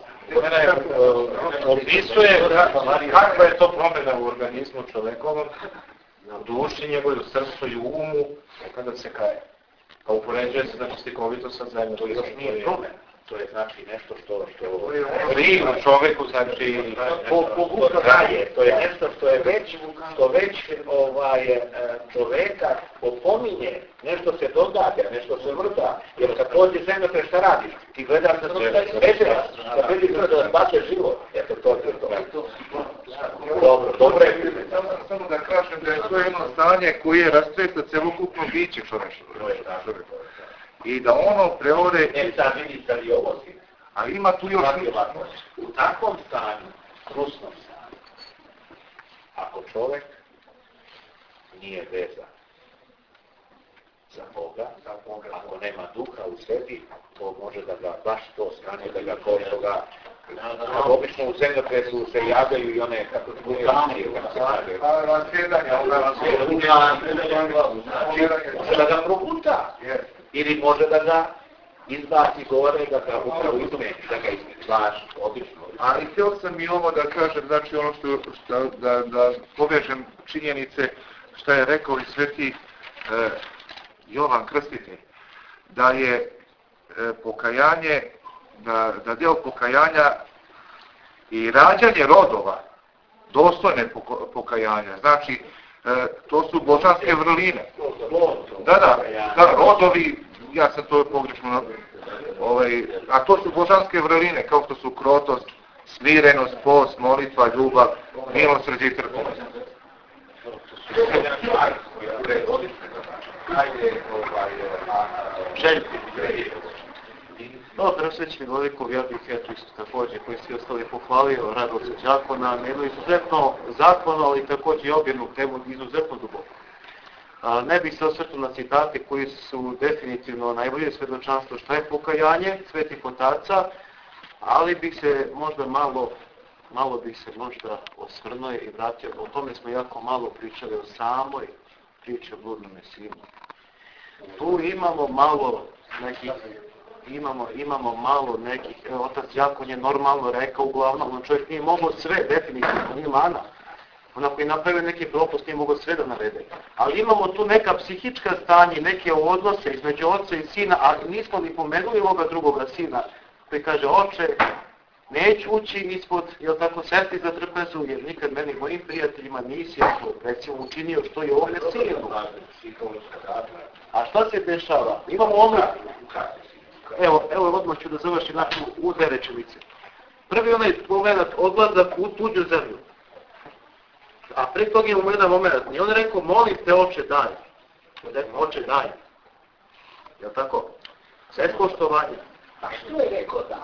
Opisuje kakva je to promjena u organizmu čovekovom, u duši njegovoj, u srcu i u umu, kada se kaje. A upoređuje se znači slikovito sa zemljom. To još nije promjena. To je znači nešto što riv u čoveku, znači traje. To je nešto što već čoveka opominje, nešto se događa, nešto se vrta. Jer kad pođe zemljotres šta radiš? Ti gledaš na sebe, veževa, da vidi da spaće život. Eto, to je to. Dobro je. Samo da kažem da je to jedno stanje koje je rastresa celokupno biće čoveka. I da ono preore... Sad vidi sad i ovo si. A ima tu još... U takvom stanju, krusnom stanju, ako čovjek nije vezan za Boga, ako nema duha u sebi, to može da ga baš to stane, da ga ko toga... Obično u zemljotresu se javljaju i one kako vulkani, Razsjedanja, može da ga probuta. Ili može da ga izbaci gore, da ga upravo izme, da ga izbaš odlično. Ali htio sam i ovo da kažem, znači ono da povežem činjenice što je rekao i sveti Jovan Krstitelj, da je pokajanje, da deo pokajanja i rađanje rodova, dostojne pokajanja, znači to su božanske vrline. Da, rodovi, ja sam to pogrešno, a to su božanske vrline, kao što su krotost, smirenost, post, molitva, ljubav, milosrđe i trpnost. Dobro, srećni Velikov, ja bih eto isto također, koji si ostali pohvalio Radosa đakona, jedno izuzetno zakonu, ali također i objavnu temu izuzetno duboko. Ne bih se osvrtao na citate koji su definitivno najbolje svjedočanstvo šta je pokajanje svetih otaca, ali bih se možda malo bih se možda osvrnuo i vratio. O tome smo jako malo pričali o samoj priči o bludnom sinu. Tu imamo malo nekih, imamo malo nekih, otac đakon je normalno rekao, uglavnom čovjek nije mogao sve, definitivno, nije mana. Onako i napravio neki propust, nije mogao sve da navede. Ali imamo tu neka psihička stanje, neke odnose između oca i sina, a nismo ni pomenuli ovoga drugoga sina, koji kaže, oče, neću ući ispod, jel tako, sesti za trpezu, jer nikad meni mojim prijateljima nisi, recimo, učinio što je ovdje sinu. A šta se dešava? Imamo ono, evo odmah ću da završim u dve rečenice. Prvi onaj moment, odlazak u tuđu zemlju. A pre toga imamo jedan moment, i on je rekao, molim te, oče, daj. Oče, daj. Jel tako? Sve poštovanje. A što je rekao daj?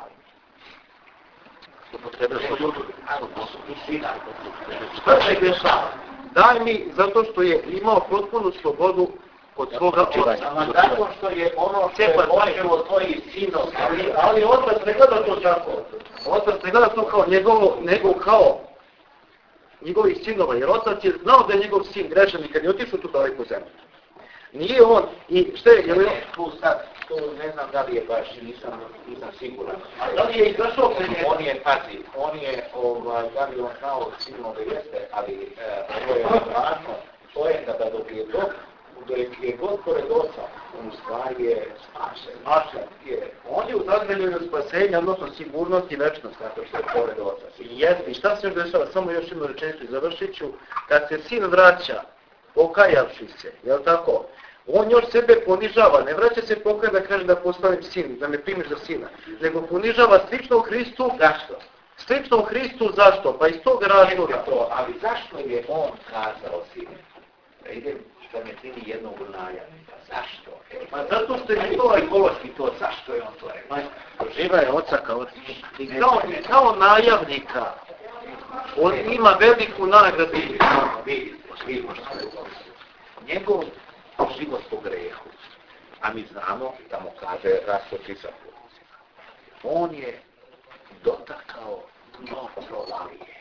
Šta se dešava? Daj mi zato što je imao potpunu slobodu od svoga oca. Zato što je ono što je počeo tvoji sinovi. Ali otac ne gleda to tako. Otac ne gleda to kao njegovo, nego kao njegovih sinova. Jer otac je znao da je njegov sin grešan i kad je otišao tu daleko zemlju. Nije on, i šta je, jel je tu ne znam da li je baš, nisam siguran. A da li je izašao pred njega? On je, pazi, da li on znao sinove jeste, ali ovo je važno, to je kada dok je god pored oca, on u stvari je spašen. On je u zagreljenju spasenja, odnosno sigurnost i večnost, tako što je pored oca. I šta se još dešava? Samo još jednu rečenicu i završit ću. Kad se sin vraća, pokajavši se, jel tako? On još sebe ponižava, ne vraća se pokaj da kaže da postanem sin, da me primiš za sina, nego ponižava slično u Hristu. Zašto? Slično u Hristu, zašto? Pa iz tog razloga. Ali zašto je on kazao sine? Da idem što me čini jednog najavnika. Zašto? Pa zato što je to ekološki to, zašto je on to rekao? Živa je oca kao najavnika. On ima veliku nagradu. Vidimo što je njegov život po grehu. A mi znamo da mu kaže rastoči sa putnicima. On je dotakao dno provalije.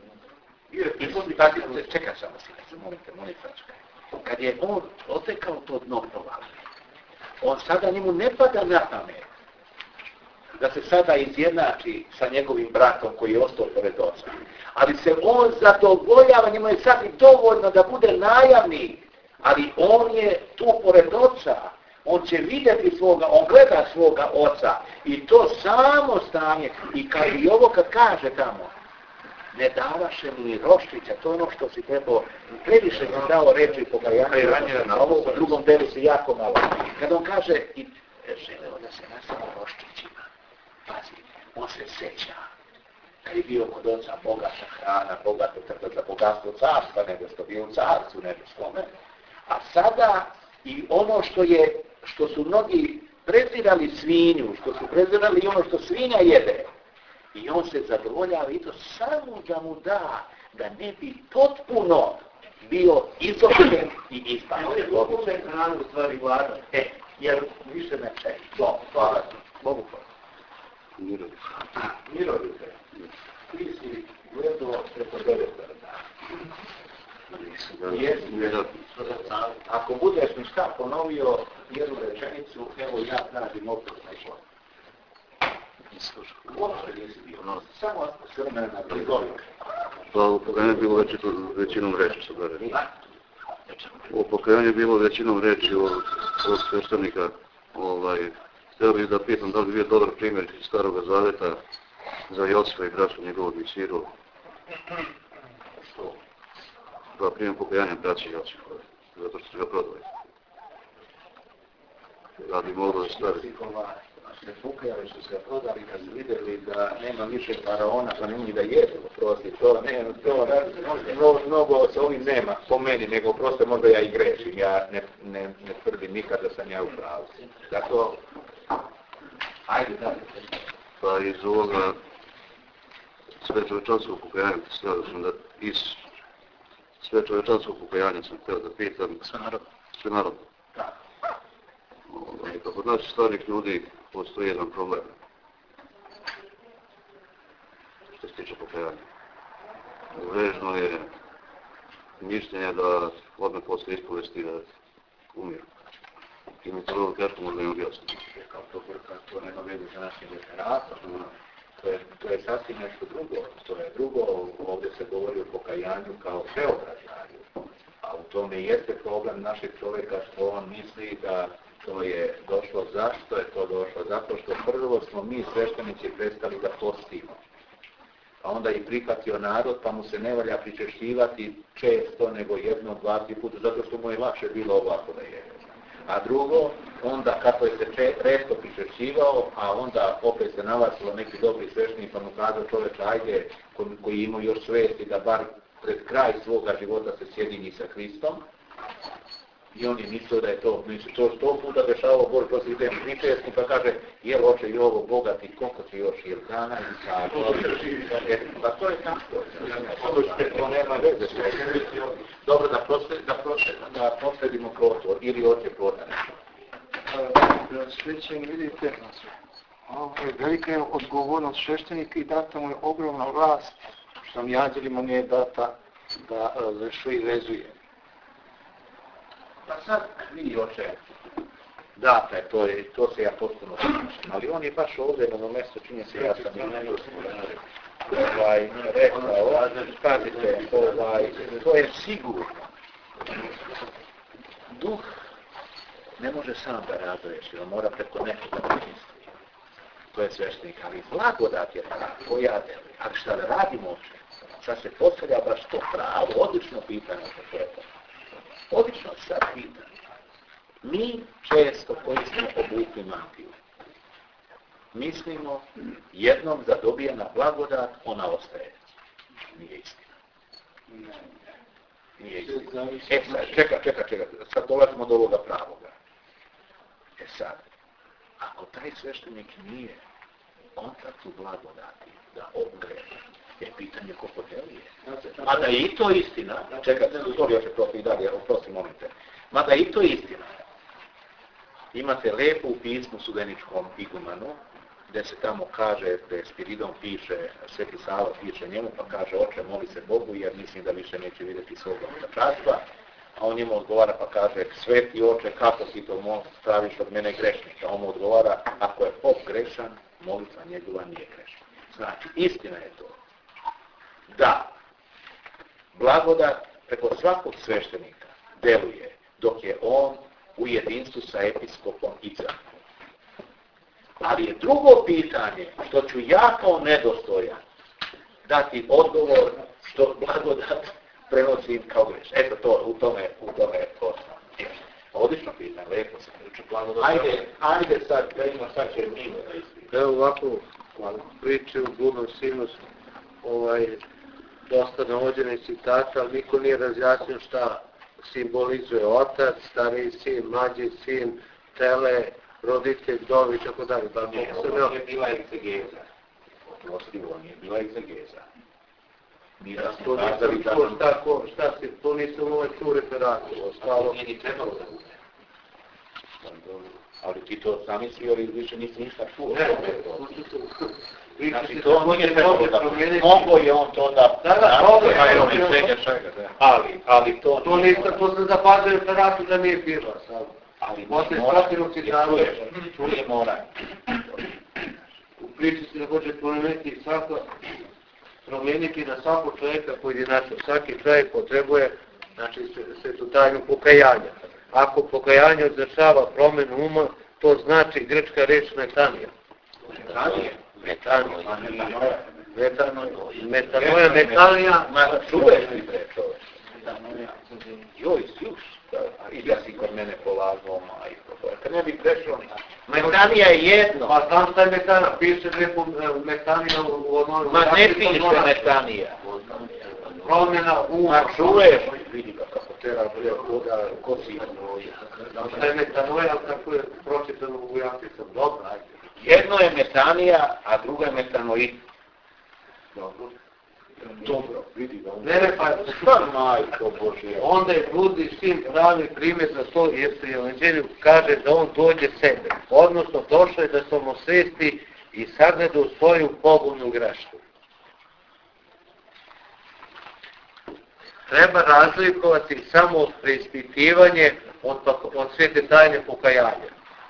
Čekaj samo si, molim sačekaj. Kad je on dotekao to dno provalije, on sada njemu ne pada na pamet da se sada izjednači sa njegovim bratom koji je ostao pored oca. Ali se on zadovoljava, njemu je sad i dovoljno da bude najavnik, ali on je tu pored oca. On će vidjeti on gleda svoga oca i to samo stanje. I kad i ovo kad kaže tamo, ne davaše mi roščića, to je ono što si trebao, previše mi dao reći pokajanje, na ovom drugom delu se jako malo. Kad on kaže, i želeo da se nasamo roščićima, pazi, on se seća. Kad je bio kod oca bogata hrana, bogato za bogatstvo carstva, nego što bio u carstvu nebeskome. A sada i ono što su mnogi prezirali svinju, što su prezirali i ono što svinja jede. I on se zadovoljava i to samo da mu da ne bi potpuno bio izobljen i izbavljen. On je potpuno hranu u stvari gladan. Jer više ne čeji. Hvala. Bogu hvala. Mirovice, ti si gledao preko 9 dana. Ako budeš mi šta ponovio jednu rečenicu, evo ja tražim oprost na život. Uopšte nisi bio. Samo srmena na prigovi. Pa u pokajanju je bilo većinom reči, što da reći. U pokajanju je bilo većinom reči od sveštenika. Htio bih da pitam da li bi bio dobar primjer iz Staroga Zaveta za Josifa i braću njegovog i Siru. Da primjer pokajanja braća Josifa, zato što su ga prodali. Da bi moglo da stavi. Se pokajali su se prodali kad su vidjeli da nema više faraona, pa ne da jedu, prosti, mnogo se ovim nema po meni, nego prosto možda ja i grešim, ja ne tvrdim nikad da sam ja u pravu. Zato, ajde dalje. Pa iz ovoga svečovečanskog pokajanja, iz svečovečanskog pokajanja sam htio da pitam sve narodno. Kako od naših starih ljudi postoji jedan problem. Što se tiče pokajanja. Vrežno je mišljenje da odmah posle ispovesti da umiru. I mi to teško možda im objasniti. Kao to nema veze sa našim referatom. To je sasvim nešto drugo. To je drugo, ovdje se govori o pokajanju kao preobražanju. A u tome jeste problem našeg čovjeka što on misli da to je došlo. Zašto je to došlo? Zato što prvo smo mi sveštenici prestali da postimo. A onda i prihvatio narod, pa mu se ne valja pričešćivati često nego jedno, dva, tri puta, zato što mu je lakše bilo ovako da je. A drugo, onda kako je se resto pričešćivao, a onda opet se nalazilo neki dobri sveštenik, pa mu kazao čoveč, ajde, koji imao još svesti da bar pred kraj svoga života se sjedinji sa Hristom. I on je mislio da je to, to 100 puta dešavao, Bor protiv idem pričesni, pa kaže, jel oče i ovo bogati, koliko će još jel dana i tako. Pa to je tako. To nema veze. Dobro, da prosledimo prostor, ili oče prodan. Svećeni, vidite, velika je odgovornost sveštenika i data mu je ogromna vlast, što nam anđelima nije data da vršuje i vezuje. Pa sad vi oče, data je, to se ja potpuno sličim, ali on je baš ovdje na mjesto, čini se, ja sam rekao, pazite, to je sigurno. Duh ne može sam da razreši, on mora preko nekoga misli. To je sveštenik, ali blagodat je ta koja deli. Ali šta da radimo oče? Sad se postavlja baš to pravo, odlično pitanje za to je to. Odlično sad pitanje. Mi često koji smo obukli mantiju, mislimo jednom za dobijena blagodat, ona ostaje. Nije istina. Nije istina. Sad, čekaj. Sad dolazimo do ovoga pravoga. Sad, ako taj sveštenik nije u kontaktu blagodati da obgreva, je pitanje ko podelije. A da je i to istina, čekajte, još je profi dalje, oprosti momite, mada je i to istina. Imate lepo u pismu Sudeničkom igumanu, gdje se tamo kaže, gdje Spiridon piše, Sveti Sava piše njemu, pa kaže, oče, moli se Bogu, jer mislim da više neće vidjeti svoga otačanstva, a on njemu odgovara, pa kaže, sveti oče, kako ti to praviš od mene grešnika? On mu odgovara, ako je pop grešan, molitva njegova nije grešna. Znači, istina je to. Da, blagodat preko svakog sveštenika deluje dok je on u jedinstvu sa episkopom i crkvom. Ali je drugo pitanje što ću ja kao nedostojan dati odgovor što blagodat prenosim kao greš. Eto to, u tome je osnovno. Odlično pitanje, lepo se priča blagodat. Ajde sad, da ima sad će mimo da ispita. Evo ovako priče u Bludnom sinu, dosta navođenih citata, ali niko nije razjasnio šta simbolizuje otac, stariji sin, mlađi sin, tele, roditelj, dovi, tako dalje. Ovo je bila egzegeza. Oprostivo, nije bila egzegeza. Šta si, to nisam tu referatu. To nije ni trebalo da bude. Ali ti to sami svi, ali više nisi ništa čuo. Znači to nije trebalo da mogo je on to da... Ali to nije... To se zapadaju na ratu da nije bilo. Ali čuje mora. U priči se ne može promijeniti svako, promijeniti na svakog čovjeka pojedinačno. Svaki čovjek potrebuje, znači, svetu tajnu pokajanja. Ako pokajanje označava promjenu uma, to znači grčka reč metanija. Metanija. Čuješ li bre čovjek? Joj, sluš, i da si kod mene polazao, majko. Kad ne bi prešao, metanija je jedno. Ma znam šta je metanija, piše lijepo metanija u onom... Ma ne piše metanija. Promjena uma. Ma čuješ? Vidi ga kako tera bre, ko si znam šta je metanoja, ali kako je pročitano u Jankicom. Dobro, ajde. Jedno je metanija, a drugo je metanoid. Dobro, vidi ga. Ne, pa majko Božje. Onda je bludni sin pravi primjer za to, jer se Evanđelju kaže da on dođe sebe. Odnosno, došao je da se omosvesti i sagleda u svoju pogubnu grešku. Treba razlikovati samo preispitivanje od svete tajne pokajanja.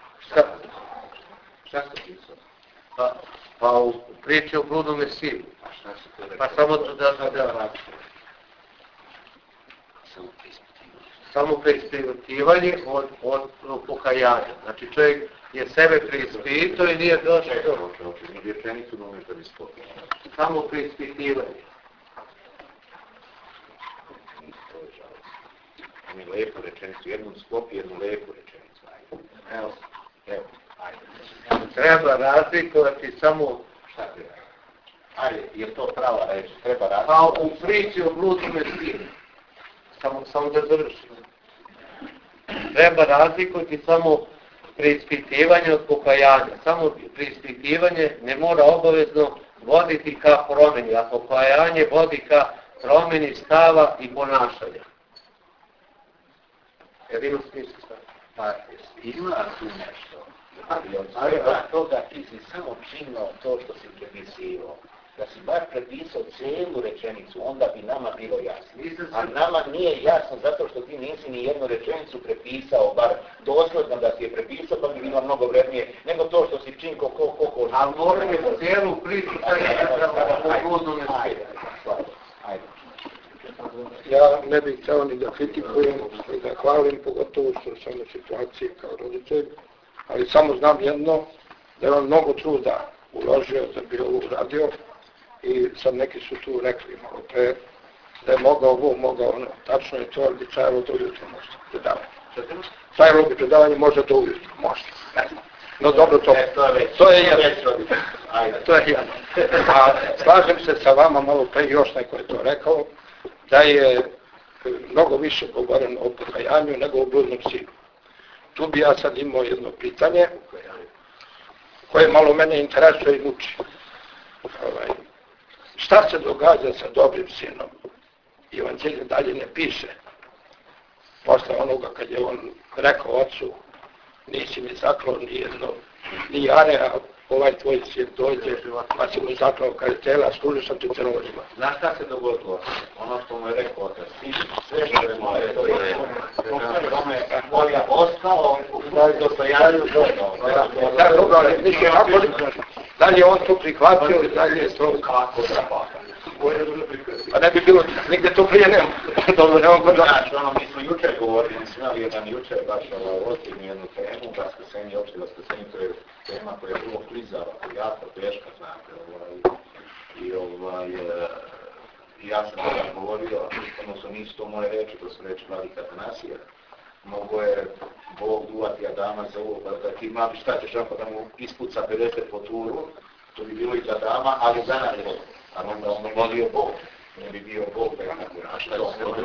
Šta se pisao? Pa u priči o bludnome sinu. Pa samo da samo preispitivanje od pokajanja. Znači čovjek je sebe preispitao i nije došao do... Rečenicu da umeš da bi spopio. Samo preispitivanje. Mi lepu rečenicu, jednu sklopi, jednu lepu rečenicu. Evo, ajde. Treba razlikovati samo... Šta treba? Ajde, je to prava reč? Treba razlikovati? Pa u priči o bludnome sinu. Samo da završim. Treba razlikovati samo preispitivanje od pokajanja. Samo preispitivanje ne mora obavezno voditi ka promjeni, a pokajanje vodi ka promjeni stava i ponašanja. Jer ima smisla šta? Pa ima tu nešto. Ali od svega toga ti si samo činio to što si prepisivao. Da si bar prepisao cijelu rečenicu, onda bi nama bilo jasno. A nama nije jasno zato što ti nisi ni jednu rečenicu prepisao, bar dosledno da si je prepisao, pa bi bilo mnogo vrednije, nego to što si činko ko. Ali moram je cijelu priču Ajde. Ja ne bih htio ni da kritikujem, ni da hvalim, pogotovo što sam u situaciji kao roditelj, ali samo znam jedno, da je on mnogo truda uložio da bi ovo uradio i sad neki su tu rekli malo pre, da je mogao ovo, mogao ono. Tačno je to, ali bi trajalo do ujutro možda predavanje. Trajalo bi predavanje možda do ujutro, možda, ne znam. No dobro, to je jedno. To je jedno. A slažem se sa vama malo pre, još neko je to rekao, da je mnogo više govoreno o pokajanju nego o bludnom sinu. Tu bi ja sad imao jedno pitanje, koje malo mene interesuje i muči. Šta se događa sa dobrim sinom? Evanđelje dalje ne piše. Posle onoga kad je on rekao ocu, nisi mi zaklao ni jedno, ni jare, a ovaj tvoj sin dođe, pa si mu zaklao karitela, služi sam ti celovima. Znaš šta se dogodilo? Ono što mu je rekao otac, sve što je moje, to je moja ostalo, do stojanju dodao. Da, dobro, ali ništa tako, da li je on to prihvatio i da li je to... Kako da pa? Pa ne bi bilo, nigde to prije nema. Dobro, nemam kod da. Znači, mi smo jučer govorili, mi smo imali jedan jučer baš ozbiljnu jednu temu, vaskrsenje, opće vaskrsenje, to je tema koja je vrlo klizava, jako teška, znate, ja sam tada govorio, odnosno nisu to moje reči, to su reči Vladika Atanasija, mogo je Bog duvati Adama za ovo, da ti mali šta ćeš ako da mu ispuca 50 po turu, to bi bilo i za Adama, ali za narod. A onda on volio Bog, ne bi bio Bog da je tako rašta.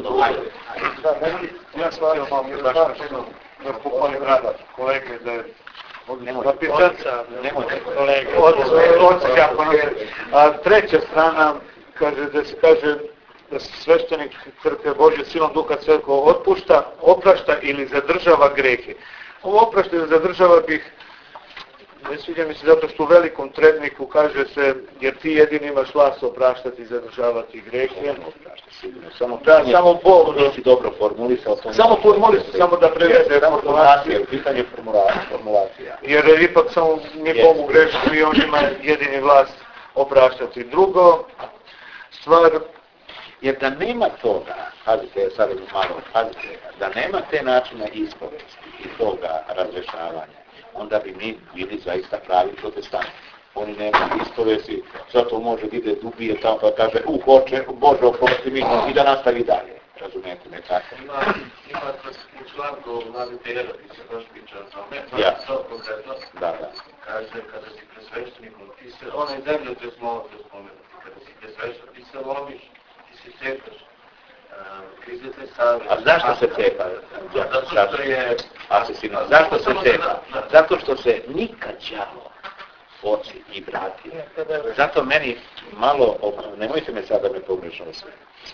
Ja stvario malo da pohvalim rada kolege da je zapisanca kolege od a treća strana kaže da se kaže da se sveštenik crkve Božje silom Duha Svetog oprašta ili zadržava grehe. Ovo oprašta ili zadržava bih Ne sviđa mi se zato što u velikom trebniku kaže se, jer ti jedini imaš vlast opraštati i zadržavati grehe. Samo Bog. Nisi dobro formulisao. Samo formulisao, samo da prevede formulacije. Pitanje formulacija. Jer ipak samo mi Bogu grešimo i on ima jedini vlast opraštati. Drugo, stvar... Jer da nema toga, pazite, sad malo, pazite, da nema te načina ispovesti i toga razrešavanja, onda bi mi bili zaista pravi protestanti. Oni nemaju ispovesti, zato može da ide dubije tamo pa kaže, Bože, oprosti mi i da nastavi dalje. Razumijete, ne tako? Ima u članku mladi Pera, ti se baš pričao o tome, to konkretno, kaže, kada si presveštenikom, ti se, onaj zemlju te smo spomenuti, kada si presveštenikom, ti se lomiš, ti se cepaš, krizete savjeti. A zašto se cepa? Zato što je... Zašto se cepa? Zato što se nikad đavo, oci i brati. Zato meni malo, nemojte me sada da me pogrešno sve.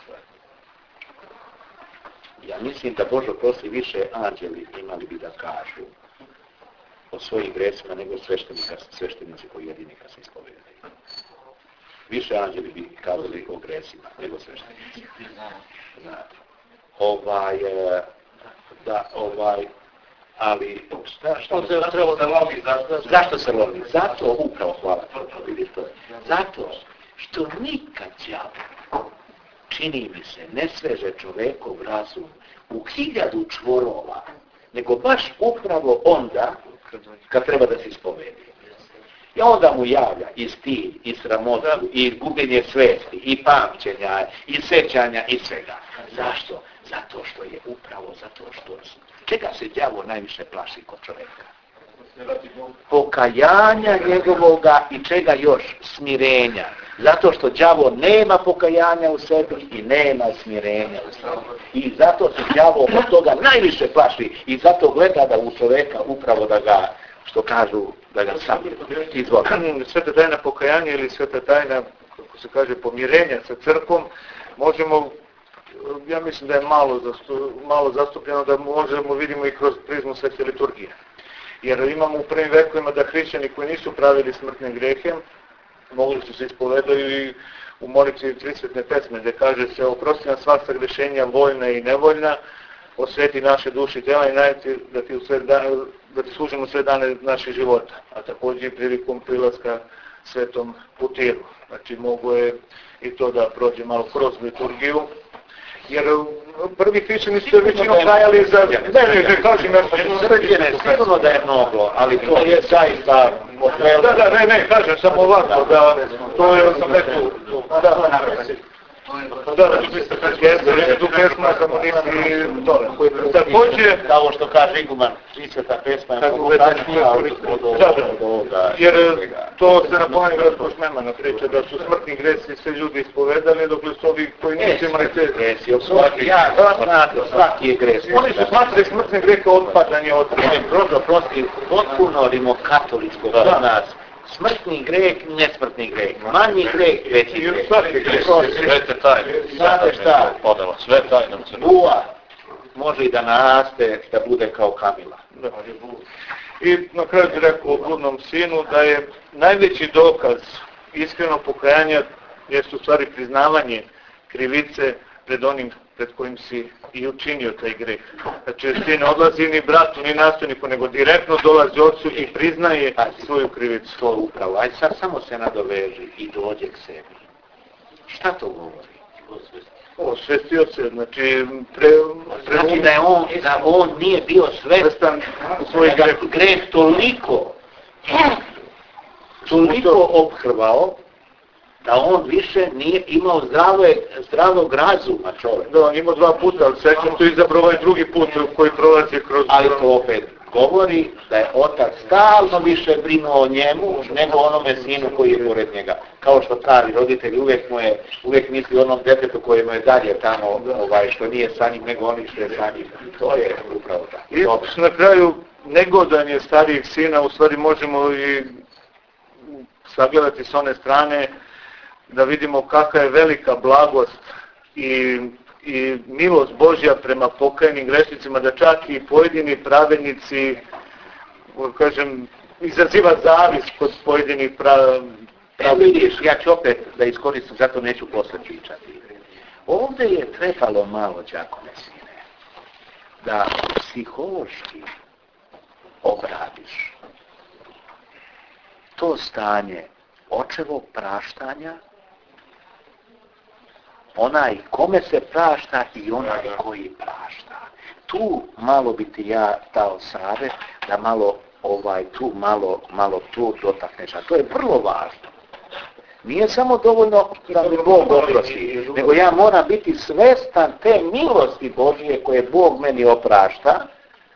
Ja mislim da Božo prosi više anđeli imali bi da kažu o svojim gresima nego sveštenici pojedinika se ispovedaju. Više anđeli bi kazali o gresima nego sveštenici. Znate. Ali što se trebalo da lomi? Zašto se lomi? Zato upravo, hvala, vidite, zato što nikad đavo, čini mi se, ne sveže čovekov razum u 1000 čvorova, nego baš upravo onda kad treba da se ispovedi. I onda mu javlja i stid, i sramotu, i gubljenje svesti, i pamćenja, i sećanja, i svega. Zašto? Zato što je upravo, čega se đavo najviše plaši kod čoveka? Pokajanja njegovoga i čega još? Smirenja. Zato što đavo nema pokajanja u sebi i nema smirenja u sebi. I zato se đavo od toga najviše plaši i zato gleda da u čoveka upravo da ga, što kažu, da ga sabije. Sveta tajna pokajanja ili sveta tajna, kako se kaže, pomirenja sa crkvom, možemo, ja mislim da je malo zastupljeno, da možemo vidimo i kroz prizmu svete liturgije. Jer imamo u prvim vekovima da hrišćani koji nisu pravili smrtne grehe, mogli su se ispovedaju i u molitvi Trisvetne pesme, gdje kaže se oprosti nam sva sagrešenja voljna i nevoljna, osveti naše duše i tela i najti da ti služimo sve dane naših života, a također i prilikom prilaska svetom putiru. Znači mogu je i to da prođe malo kroz liturgiju, jer prvi hrišćani su većinom trajali za... Ne, kažem ja srđene, sigurno da je mnogo, ali to je zaista... Ne, kažem samo ovako, da to je sam neku... Tu pesma, samo nisi tole. Također... Kao što kaže Iguman, Trisveta pesma je mnogo kasnija od ovoga... Jer to se na planu Raspošmemana priča, da su smrtni gresi sve ljudi ispovedali, dok su ovi koji nisu imali te... Svaki je gres. Oni su smatrali smrtne grehe otpadanje od... Prosti, potpuno rimokatolicko kod nas. Smrtni greh, nesmrtni greh. Manji greh, veći greh. Svete tajne. Znate šta? Sve tajne. Buva može i da naraste, da bude kao Kamila. I na kraju bih rekao o bludnom sinu da je najveći dokaz iskrenog pokajanja jest u stvari priznavanje krivice pred onim pred kojim si i učinio taj greh. Znači, ti ne odlazi ni bratu, ni nastavniku, nego direktno dolazi ocu i priznaje svoju krivicu. To upravo. Aj sad samo se nadoveži i dođe k sebi. Šta to govori? Osvestio se, znači... Znači da on nije bio svestan u svoj greh toliko obhrvao, da on više nije imao zdravog razuma čovjek. Da, on imao 2 puta, ali sećam to izabrao ovaj drugi put koji prolazi kroz... Ali to opet govori da je otac stalno više brinuo o njemu nego onome sinu koji je pored njega. Kao što pravi roditelj uvijek misli onom detetu koji mu je dalje tamo, što nije sa njim, nego oni što je sa njim. To je upravo tako. I na kraju negodanje starijih sina, u stvari možemo i sagledati s one strane, da vidimo kakva je velika blagost i milost Božja prema pokajnim grešnicima, da čak i pojedini pravednici, kažem, izaziva zavis kod pojedinih vidiš, ja ću opet da iskoristim, zato neću posle pričati. Ovdje je trebalo malo, đakone sine, da psihološki obradiš to stanje očevog praštanja, onaj kome se prašta i onaj koji prašta. Tu malo bi ti ja dao savjet da malo malo tu dotakneš, a to je vrlo važno. Nije samo dovoljno da mi Bog oprosti, nego ja moram biti svestan te milosti Božije koje Bog meni oprašta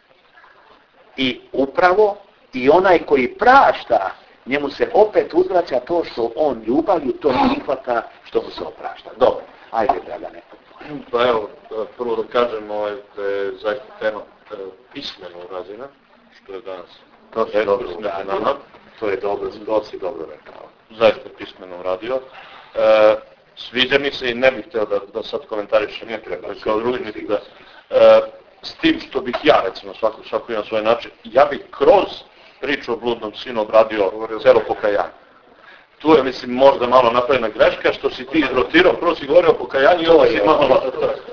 i upravo i onaj koji prašta, njemu se opet uzvraća to što on ljubavlju, to prihvata što mu se oprašta. Dobro, ajde Dragane. Pa evo, prvo da kažem da je zaista tema pismeno razina, što je danas. To je dobro uradio. To je dobro, si dobro rekao. Zaista pismeno uradio. Sviđa mi se i ne bih htio da sad komentarišem kao drugi, s tim što bih ja, recimo, svako ima svoj način, ja bih kroz priču o bludnom sinu obradio celo pokajanje. Tu je, mislim, možda malo napravljena greška, što si ti izrotirao, prvo si govorio o pokajanju i ovo si malo...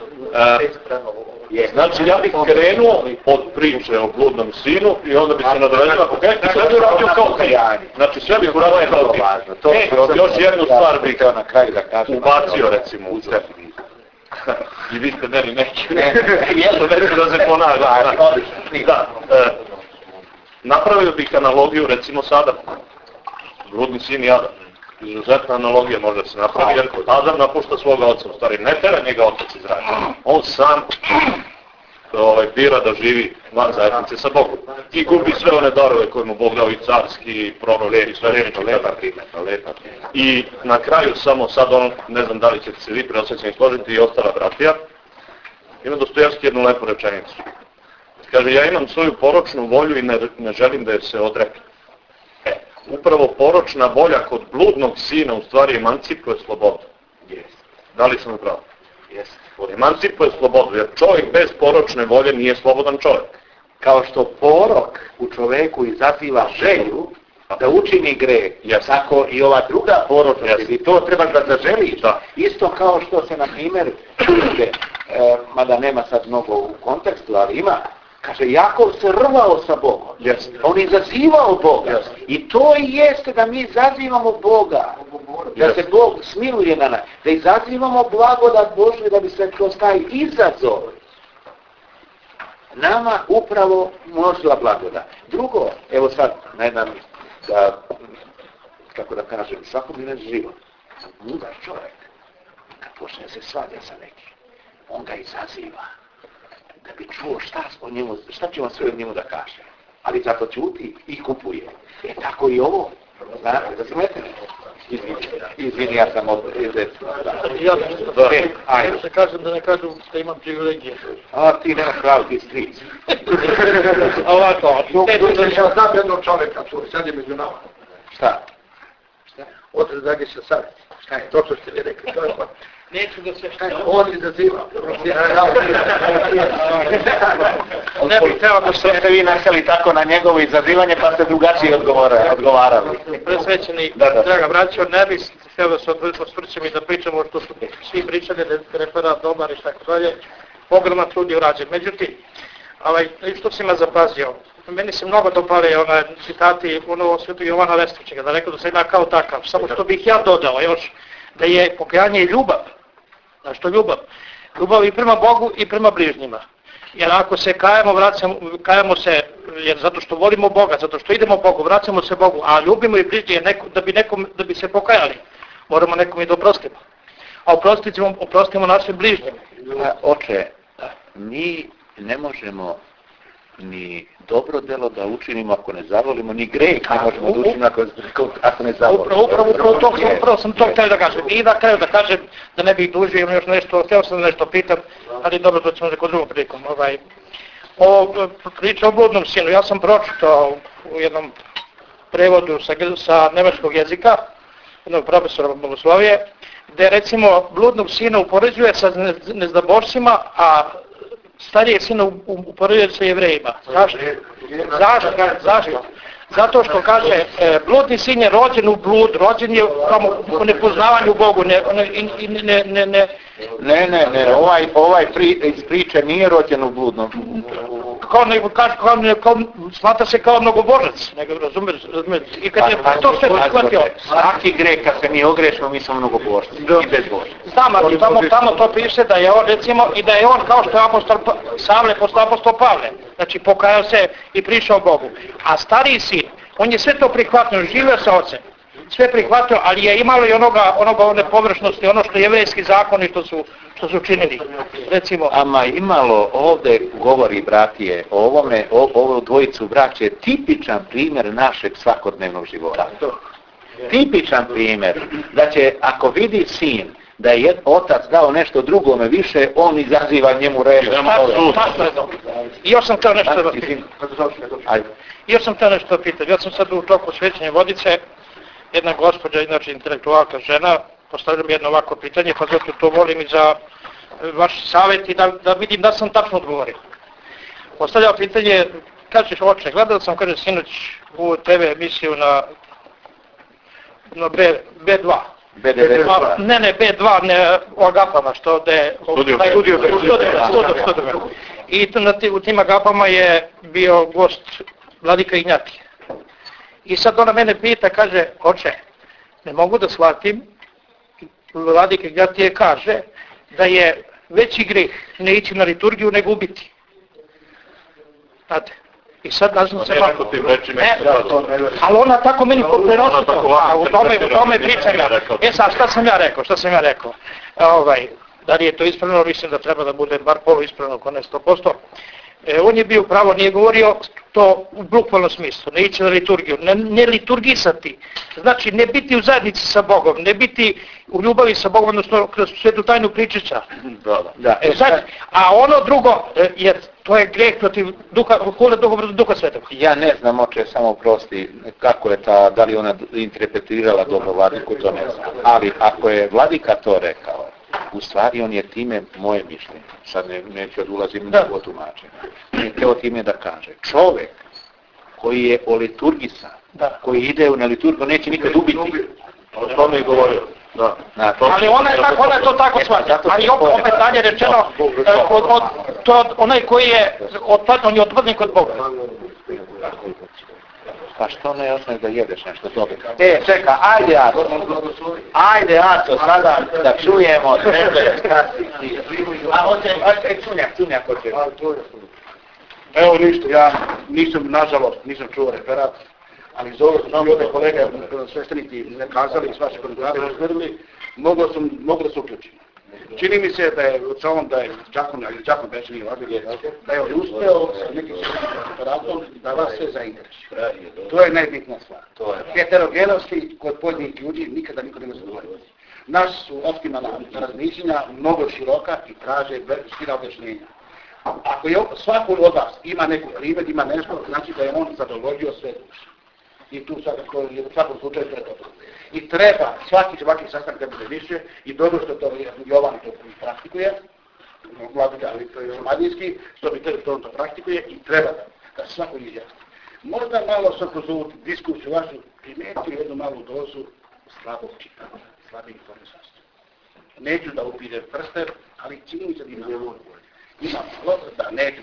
Znači, ja bih krenuo od priče o bludnom sinu i onda bi se nadovezio na pokajanje i sve bi uradio kao pokajanje. Znači, sve bih uradio kao ti. Još jednu stvar bih ubacio, recimo, u te. I vi ste meni neki. Neću da se ponavlja. Da. Napravio bih analogiju, recimo sada, bludni sin i Adam. Izuzetna analogija može da se napravi, jer Adam napušta svoga oca, u stvari ne tera njega otac iz raja. On sam bira da živi van zajednice sa Bogom. I gubi sve one darove koje mu Bog dao i carski, i proročki, i svešnički. I na kraju samo sad ono, ne znam da li ćete se vi preosjećani složiti i ostala bratija, ima Dostojevski jednu lepu rečenicu. Kaže, ja imam svoju poročnu volju i ne želim da je se odreknem. Upravo poročna volja kod bludnog sina u stvari emancipuje slobodu. Da li sam upravo? Emancipuje slobodu, jer čovjek bez poročne volje nije slobodan čovjek. Kao što porok u čovjeku izaziva želju da učini greh, tako i ova druga poročnost, i to trebaš da zaželiš. Isto kao što se, na primjer, mada nema sad mnogo u kontekstu, ali ima, kaže, Jakov se rvao sa Bogom. On izazivao Boga. I to i jeste da mi izazivamo Boga. Da se Bog smiluje na nas. Da izazivamo blagodat Božju, da bi se kroz taj izazov nama upravo množila blagodat. Drugo, evo sad, ne znam, da, kako da kažem, svakodnevni život. Mudar čovjek, kad počne se svađa sa nekim, on ga izaziva. Da bi čuo šta će on sve od njemu da kaže. Ali zato ćuti i kupuje. Tako i ovo. Znate, da smete? Izvini, ja sam izvjetno. Ja se kažem da ne kažem da imam privilegije. A ti nema pravo, ti stric. Ovako, ja znam jednog čovjeka, sad je među nama. Šta? Otac Dragiša Savjet. Šta je? To što ste vi rekli, to je on. Neću da se šta on izaziva. Ne bih htio da ste vi našali tako na njegovo izazivanje, pa ste drugačije odgovarali. Presvećeni, draga braćo, ne bih htio da se osvrćem i da pričamo što su svi pričali, da je referat dobar i tako dalje. Ogroman trud je urađen. Međutim, što si me zapazio, meni se mnogo dopali citati onog Svetog Jovana Lesničega, da rekao da sam ja kao takav. Samo što bih ja dodao još, da je pokajanje ljubav. Zašto ljubav? Ljubav i prema Bogu i prema bližnjima. Jer ako se kajamo se jer zato što volimo Boga, zato što idemo Bogu, vraćamo se Bogu, a ljubimo i bližnje da bi se pokajali, moramo nekom i da oprostimo. A oprostimo našim bližnjim. Oče, mi ne možemo ni dobro delo da učinimo ako ne zavolimo, ni greh ne možemo da učinimo ako ne zavolimo. Upravo sam to htio da kažem. I na kraju da kažem, da ne bih dužio, imam još nešto, htio sam nešto pitam, ali dobro, to ćemo neko drugom prilikom. Priča o bludnom sinu, ja sam pročitao u jednom prevodu sa nemačkog jezika, jednog profesora Bogoslovije, gdje recimo bludnog sina upoređuje sa neznabošcima, a starijeg sina upoređuje sa Jevrejima. Zašto? Zato što kaže, bludni sin je rođen u blud, rođen je u nepoznavanju Bogu, ovaj iz priče nije rođen u bludnom. Smatra se kao mnogobožac, razumiješ? I kad je to sve prihvatio... Svaki greh kad se mi ogrešimo, mi smo mnogobožci i bezbožni. Znam, ali tamo to piše da je on, recimo, i da je on kao što je apostol Savle postao apostol Pavle. Znači, pokajao se i prišao Bogu. A stariji sin, on je sve to prihvatio, živio sa ocem. Sve prihvatio, ali je imalo i one površnosti, ono što je jevrejski zakoni što su činili. Recimo. Ama imalo ovdje govori bratije, ovo dvojicu braće je tipičan primjer našeg svakodnevnog života. Tipičan primjer da će, ako vidi sin, da je otac dao nešto drugome više, on izaziva njemu reč. I još sam teo nešto pitati. Ja sam sad u toku svećenja Vodice, jedna gospođa, inače intelektualka žena, postavila mi jedno ovako pitanje, pa zato to volim i za vaš savjet i da vidim da sam tačno odgovorio. Postavljao pitanje, kažeš oče, gledao sam, kaže sinoć u TV emisiju na B2. Ne, B2, ne u Agapama, što je studio. I u tim Agapama je bio gost Vladika Ignjatije. I sad ona mene pita, kaže, oče, ne mogu da shvatim, Vladika Ignjatije kaže da je veći greh ne ići na liturgiju nego ubiti. Znate, i sad nazvam se malo. Ali ona tako meni prenosi to, u tome pričam ja. Sad, šta sam ja rekao? Da li je to ispravno, mislim da treba da bude bar polo ispravno, ako ne 100%. On je bio pravo, nije govorio to u bukvalnom smislu, ne ići na liturgiju, ne liturgisati, znači ne biti u zajednici sa Bogom, ne biti u ljubavi sa Bogom, odnosno kroz svetu tajnu pričeća. A ono drugo, jer to je greh protiv duha svetog. Ja ne znam, oče, samo prosti, kako je da li ona interpretirala dobro Vladiku, to ne znam. Ali ako je Vladika to rekao, u stvari on je time moje mišljenje. Sad neću odulaziti u njegovo tumačenje. Je teo time da kaže, čovjek koji je oliturgisan, koji ide na liturgiju, neće nikad ubiti. O tome je govorio. Ali ona je to tako shvatila. Ali opet dalje rečeno, onaj koji je odvrnik od Boga. Pa što ne osnovi da jedeš nešto dobro? Čeka, ajde Aco, sada da čujemo tebe. Čunjak hoće. Evo ništa, ja nažalost nisam čuo referat, ali iz ovo što ovdje kolege sveštenici ne kazali, s vaše komentare razgledali, mogu da se uključim. Čini mi se da je Đakon već nije važnije, da je uspeo sa nekim referatom da vas sve zainteresuje. To je najbitna stvar. Heterogenosti kod pojedinih ljudi nikada niko ne može zadovoljiti. Naš su optimalna razmišljenja mnogo široka i traže šira objašnjenja. Ako svako od vas ima neku primjer, ima nešto, znači da je on zadovoljio sve duše. I tu svakako je u svakom slučaju to je dobro. I treba svaki sastanak da bude više i dobro što to Jovan to praktikuje, Vladika, ali to je žumadijski, što bi to praktikuje i treba da svako izjasni. Možda malo sam kroz ovu diskusiju vašu primetio jednu malu dozu slabog čitanja, slabih informisanosti. Neću da upirem prste, ali čini mi se da imam neću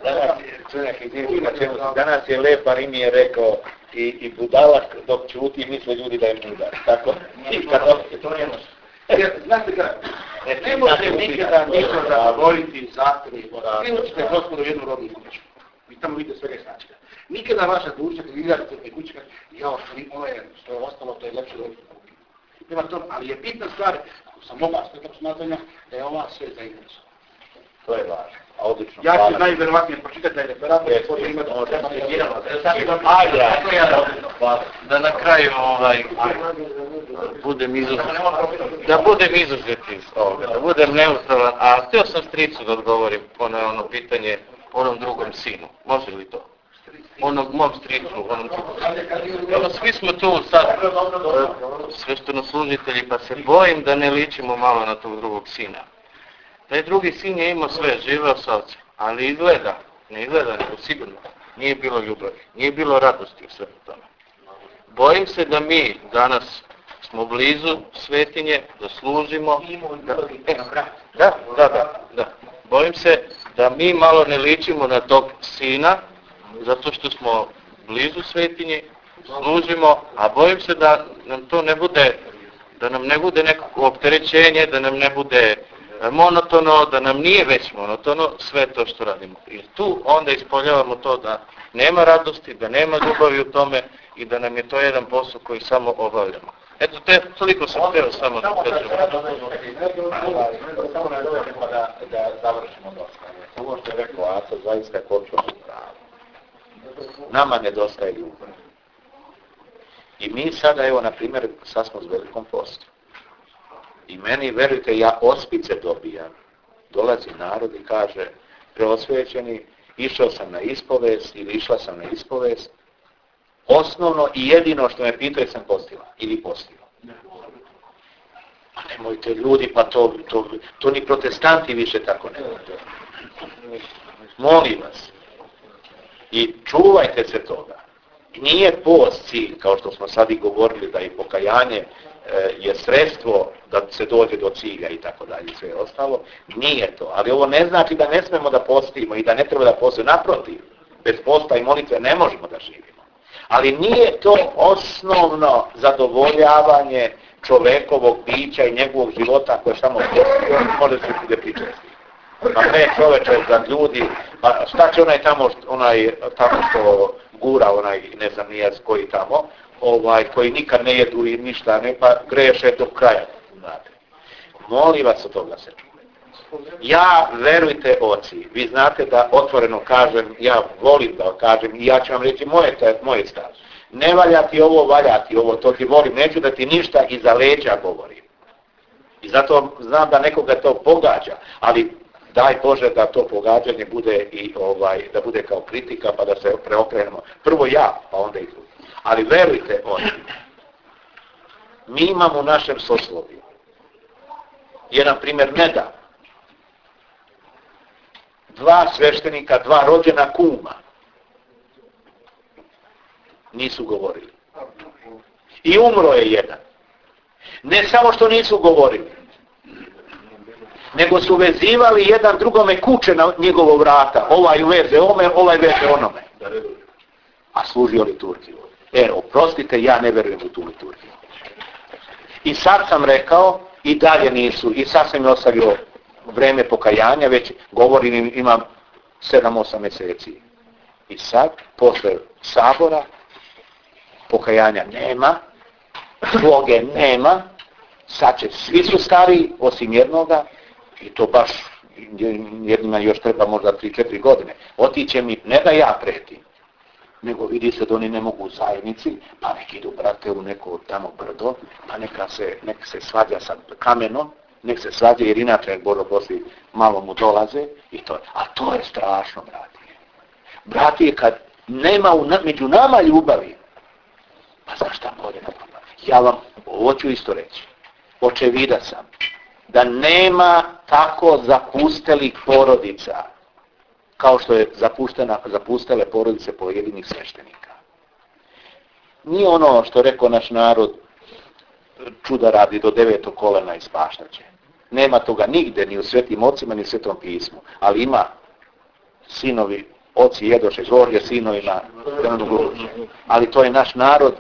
danas je Lepa Rim je rekao i budala dok čuti misle ljudi da je mudar. Tako? To ne može. Znate kada, ne može nikada niko zadovoljiti zahtjevi. Vi učite Gospodu jednu rodnu kuću. I tamo vidite svega značka. Nikada vaša duša, kad vidjate te kuće, ono je što je ostalo, to je lepše da ovdje kupimo. Prema tom, ali je bitna stvar, ako sam mogla svetog smatranja, da je ova sve zainteresovana. To je važno. Odlično. Ja ću najvjerovatnije pročitati taj referat, da na kraju budem izuzet iz ovoga, da budem neutralan, a htio sam stricu da odgovorim ono pitanje onom drugom sinu. Može li to? Onog mom stricu, svi smo tu sad sveštenoslужitelji, pa se bojim da ne ličimo malo na tog drugog sina. Taj drugi sin je imao sve, živeo sa ocem, ali ne izgleda nego sigurno, nije bilo ljubavi, nije bilo radosti u svemu tome. Bojim se da mi danas smo blizu svetinje, da služimo. Da. Bojim se da mi malo ne ličimo na tog sina, zato što smo blizu svetinje, služimo, a bojim se da nam to ne bude nekako opterećenje, da nam ne bude monotono, da nam nije već monotono sve to što radimo. I tu onda ispoljavamo to da nema radosti, da nema ljubavi u tome i da nam je to jedan posao koji samo obavljamo. Eto, toliko sam htio samo da kažem. Samo da završimo dosta. Ovo što je rekao Aca, zaista je potpuno pravo. Nama nedostaje ljubav. I mi sada, evo, na primjer, sad smo s velikom postu. I meni, verujte, ja ospice dobijam. Dolazi narod i kaže, preosvećeni, išao sam na ispovest ili išla sam na ispovest. Osnovno i jedino što me pitaju sam postila ili postila. A nemojte ljudi, pa to ni protestanti više tako ne vode. Molim vas. I čuvajte se toga. Nije post cilj, kao što smo sad i govorili, da i pokajanje je sredstvo da se dođe do cilja i tako dalje i sve ostalo. Nije to. Ali ovo ne znači da ne smemo da postimo i da ne treba da postimo. Naprotiv, bez posta i molitve ne možemo da živimo. Ali nije to osnovno zadovoljavanje čovekovog bića i njegovog života koje samo postio, može se bude pričesti. Pa ne čoveče za ljudi, pa šta će onaj tamo što gura, ne znam nije koji tamo, koji nikad ne jedu i ništa, ne, pa greše do kraja. Znate. Molim vas od toga se čuje. Ja, verujte oci, vi znate da otvoreno kažem, ja volim da kažem i ja ću vam reći moje stav. Ne valja ti ovo, valja ti ovo, to ti volim, neću da ti ništa iza leđa govorim. I zato znam da nekoga to pogađa, ali daj Bože da to pogađanje bude i da bude kao kritika pa da se preokrenemo. Prvo ja, pa onda i drugi. Ali verujte oci, mi imamo u našem soslovju jedan primjer nedavno. 2 sveštenika, 2 rođena kuma nisu govorili. I umro je jedan. Ne samo što nisu govorili, nego su vezivali jedan drugome kuće na njegovo vrata. Ovaj veze ome, ovaj veze onome. A služio liturgiju. Oprostite, ja ne verujem u tu liturgiju. I sad sam rekao, i dalje nisu, i sad sam mi ostavio vreme pokajanja, već govorim, imam 7-8 mjeseci. I sad, posle sabora, pokajanja nema, sloge nema, sad će, svi su stariji, osim jednoga, i to baš, jednima još treba možda 3-4 godine, otiće mi, ne da ja pretim, nego vidi se da oni ne mogu u zajednici, pa nek idu, brate, u neko tamo brdo, pa neka se svađa sa kamenom, nek se svađa, jer inače, Božo poslije malo mu dolaze, i to. A to je strašno, bratije. Bratije, kad nema među nama ljubavi, pa znaš šta bolje na ljubav? Ja vam ovo ću isto reći. Očevida sam da tako zapustelih porodica, kao što je zapustele porodice pojedinih sveštenika. Nije ono što rekao naš narod, čuda radi do 9. kolena i spaštaće. Nema toga nigde, ni u svetim ocima, ni u svetom pismu. Ali ima sinovi, oci jedoše gorje sinovima, ali to je naš narod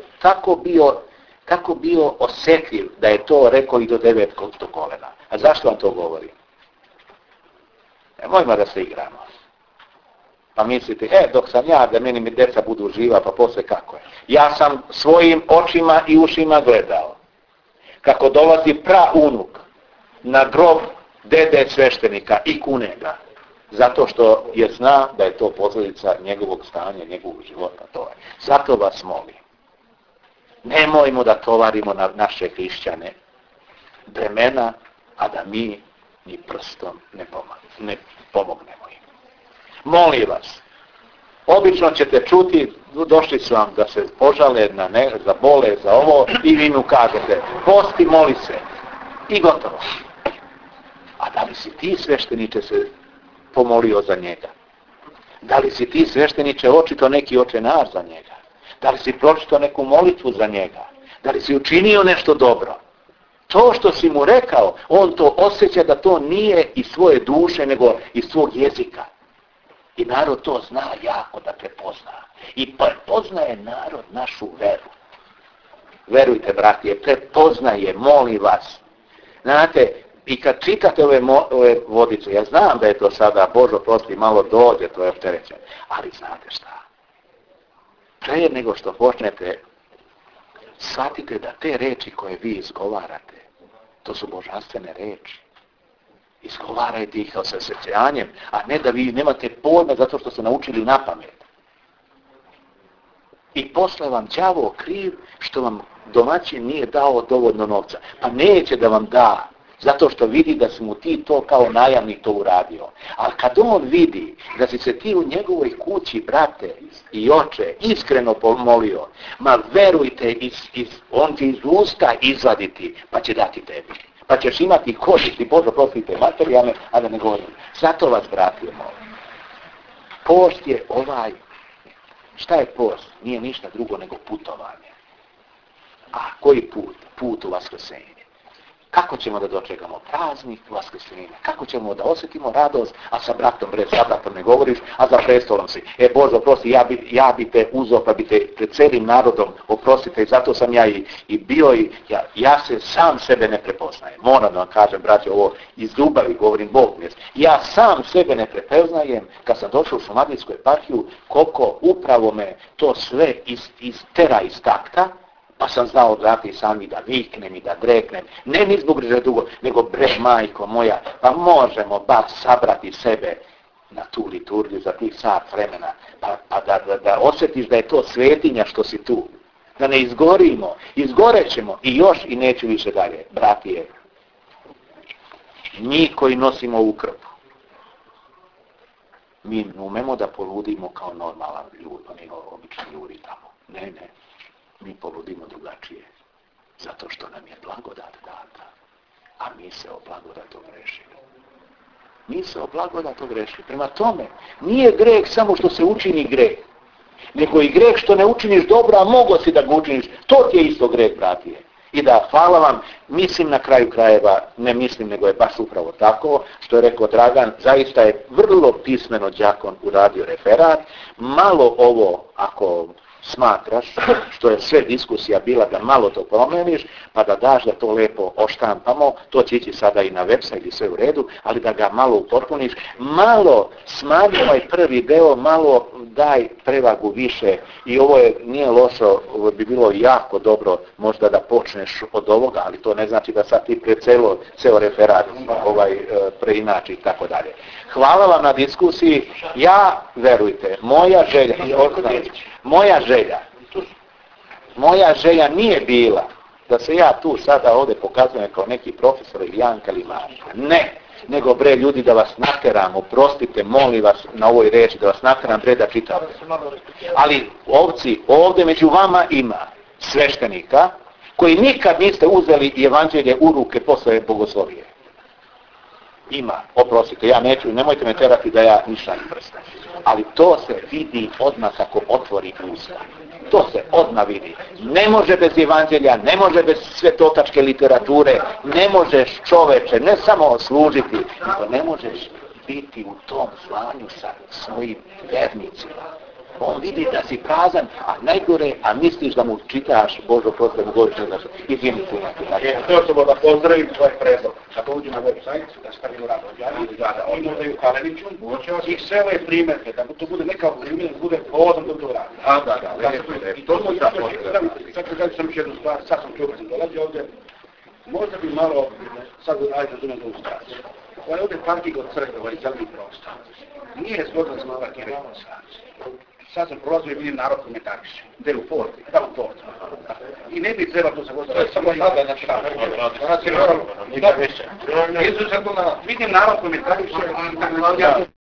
tako bio osjetljiv da je to rekao i do 9. kolena. A zašto vam to govori? Nemojmo da se igramo. Pa mislite, dok sam ja, da meni mi deca budu živa, pa posle kako je. Ja sam svojim očima i ušima gledao kako dolazi praunuk na grob dede sveštenika i kune ga. Zato što je zna da je to posljedica njegovog stanja, njegovog života. Zato vas molim. Nemojmo da tovarimo na naše hrišćane bremena, a da mi ni prstom ne pomognemo im. Molim vas, obično ćete čuti, došli su vam da se požale za bole, za ovo, i vi mu kažete, posti, moli se. I gotovo. A da li si ti svešteniče se pomolio za njega? Da li si ti, svešteniče, očito neki očenar za njega? Da li si pročito neku molitvu za njega? Da li si učinio nešto dobro? To što si mu rekao, on to osjeća da to nije iz svoje duše, nego iz svog jezika. I narod to zna jako da prepozna. I prepoznaje narod našu veru. Verujte, bratije, prepoznaje, molim vas. Znate, i kad čitate ove vodice, ja znam da je to sada, Božo prosti, malo dođe, to je opterećeno. Ali znate šta? Prije nego što počnete, shvatite da te reči koje vi izgovarate, to su božanstvene reči. Izgovarajte ih sa osjećanjem, a ne da vi nemate pojma zato što ste naučili na pamet. I posle vam đavo kriv što vam domaćin nije dao dovoljno novca. Pa neće da vam da, zato što vidi da si mu ti to kao najamnik to uradio. Ali kad on vidi da si se ti u njegovoj kući, brate i oče, iskreno pomolio, ma verujte, on će iz usta izvaditi, pa će dati tebi. Pa ćeš imati koristi, Božo prostite, materijalne, a da ne govorim. Zato vas, bratije, molim. Post je ovaj. Šta je post? Nije ništa drugo nego putovanje. A koji put? Put u vaskrsenje. Kako ćemo da dočekamo praznik vaskrsenja? Kako ćemo da osjetimo radost, a sa bratom ne govoriš, a za prestolom si? Božo, prosti, ja bi te uzeo, pa bi te pred celim narodom oprostite, i zato sam ja i bio, ja se sam sebe ne prepoznajem. Moram da vam kažem, braće, ovo iz ljubavi govorim, Bog mi je. Ja sam sebe ne prepoznajem, kad sam došao u Šumadijsku eparhiju, koliko upravo me to sve istera iz takta, pa sam znao odvrati i sami da viknem i da dreknem. Ne ni zbog dugo, nego bre majko moja, pa možemo bar sabrati sebe na tu liturgiju za tih sat vremena, pa da osjetiš da je to svetinja što si tu. Da ne izgorimo, izgorećemo i još i neću više dalje. Bratije, mi koji nosimo ovu krpu, mi umemo da poludimo kao normalan ljudi, oni obični ljudi tamo. Ne. Mi poludimo drugačije, zato što nam je blagodat data, a mi se o blagodatu grešimo. Prema tome, nije greh samo što se učini greh, nego i greh što ne učiniš dobro, a mogo si da ga učiniš, to ti je isto greh, bratije. I da, hvala vam, mislim na kraju krajeva, ne mislim, nego je baš upravo tako, što je rekao Dragan, zaista je vrlo pismeno đakon uradio referat, malo ovo, ako smatraš, što je sve diskusija bila, da malo to promeniš, pa da daš da to lepo oštampamo, to će ići sada i na website i sve u redu, ali da ga malo upotpuniš, malo smanji ovaj prvi deo, malo daj prevagu više i ovo nije lošo, ovo bi bilo jako dobro možda da počneš od ovoga, ali to ne znači da sad ti pred ceo referat preinači i tako dalje. Hvala vam na diskusiji, ja, verujte, moja želja nije bila da se ja tu sada ovdje pokazujem kao neki profesor ili Janka ili Maša. Ne, nego bre ljudi da vas nateram, oprostite, molim vas na ovoj reči, da vas nateram bre da čitate. Ali ovci, ovdje među vama ima sveštenika koji nikad niste uzeli evanđelje u ruke posle bogoslovije. Ima, oprostite, ja neću, nemojte me terati da ja ništa ne prstam. Ali to se vidi odmah kako otvori usta. To se odmah vidi. Ne može bez evanđelja, ne može bez svetotačke literature, ne možeš čoveče, ne samo služiti, nego ne možeš biti u tom zvanju sa svojim vernicima. On vidi da si prazan, a najgore, a misliš da mu čitaš, Božo, prosto da mu govoriš ne znaš, izvini tu neki. Htio sam da pozdravim tvoj predlog. Ako uđu na website, da stavimo i možda i u Kaleniću, i sve ove primjerke, da to bude neka primjer, da bude povodom da to radi. Da. I to smo jako sad kažem sam još jednu stvar, sad sam čuo kad sam dolazio ovdje, možda bi malo, sad ajde razumijem da ustrati. Ovo je ovdje parking od crkve, ovaj zeleni prostor. Nije zgodno znavati rekonstaciju. Sad sam prolazio i vidim narod komentariše. Gde u Forti? Da, u Forti. I ne bi trebalo to se gostati. To je samo sada, znači šta? Vidim narod komentariše.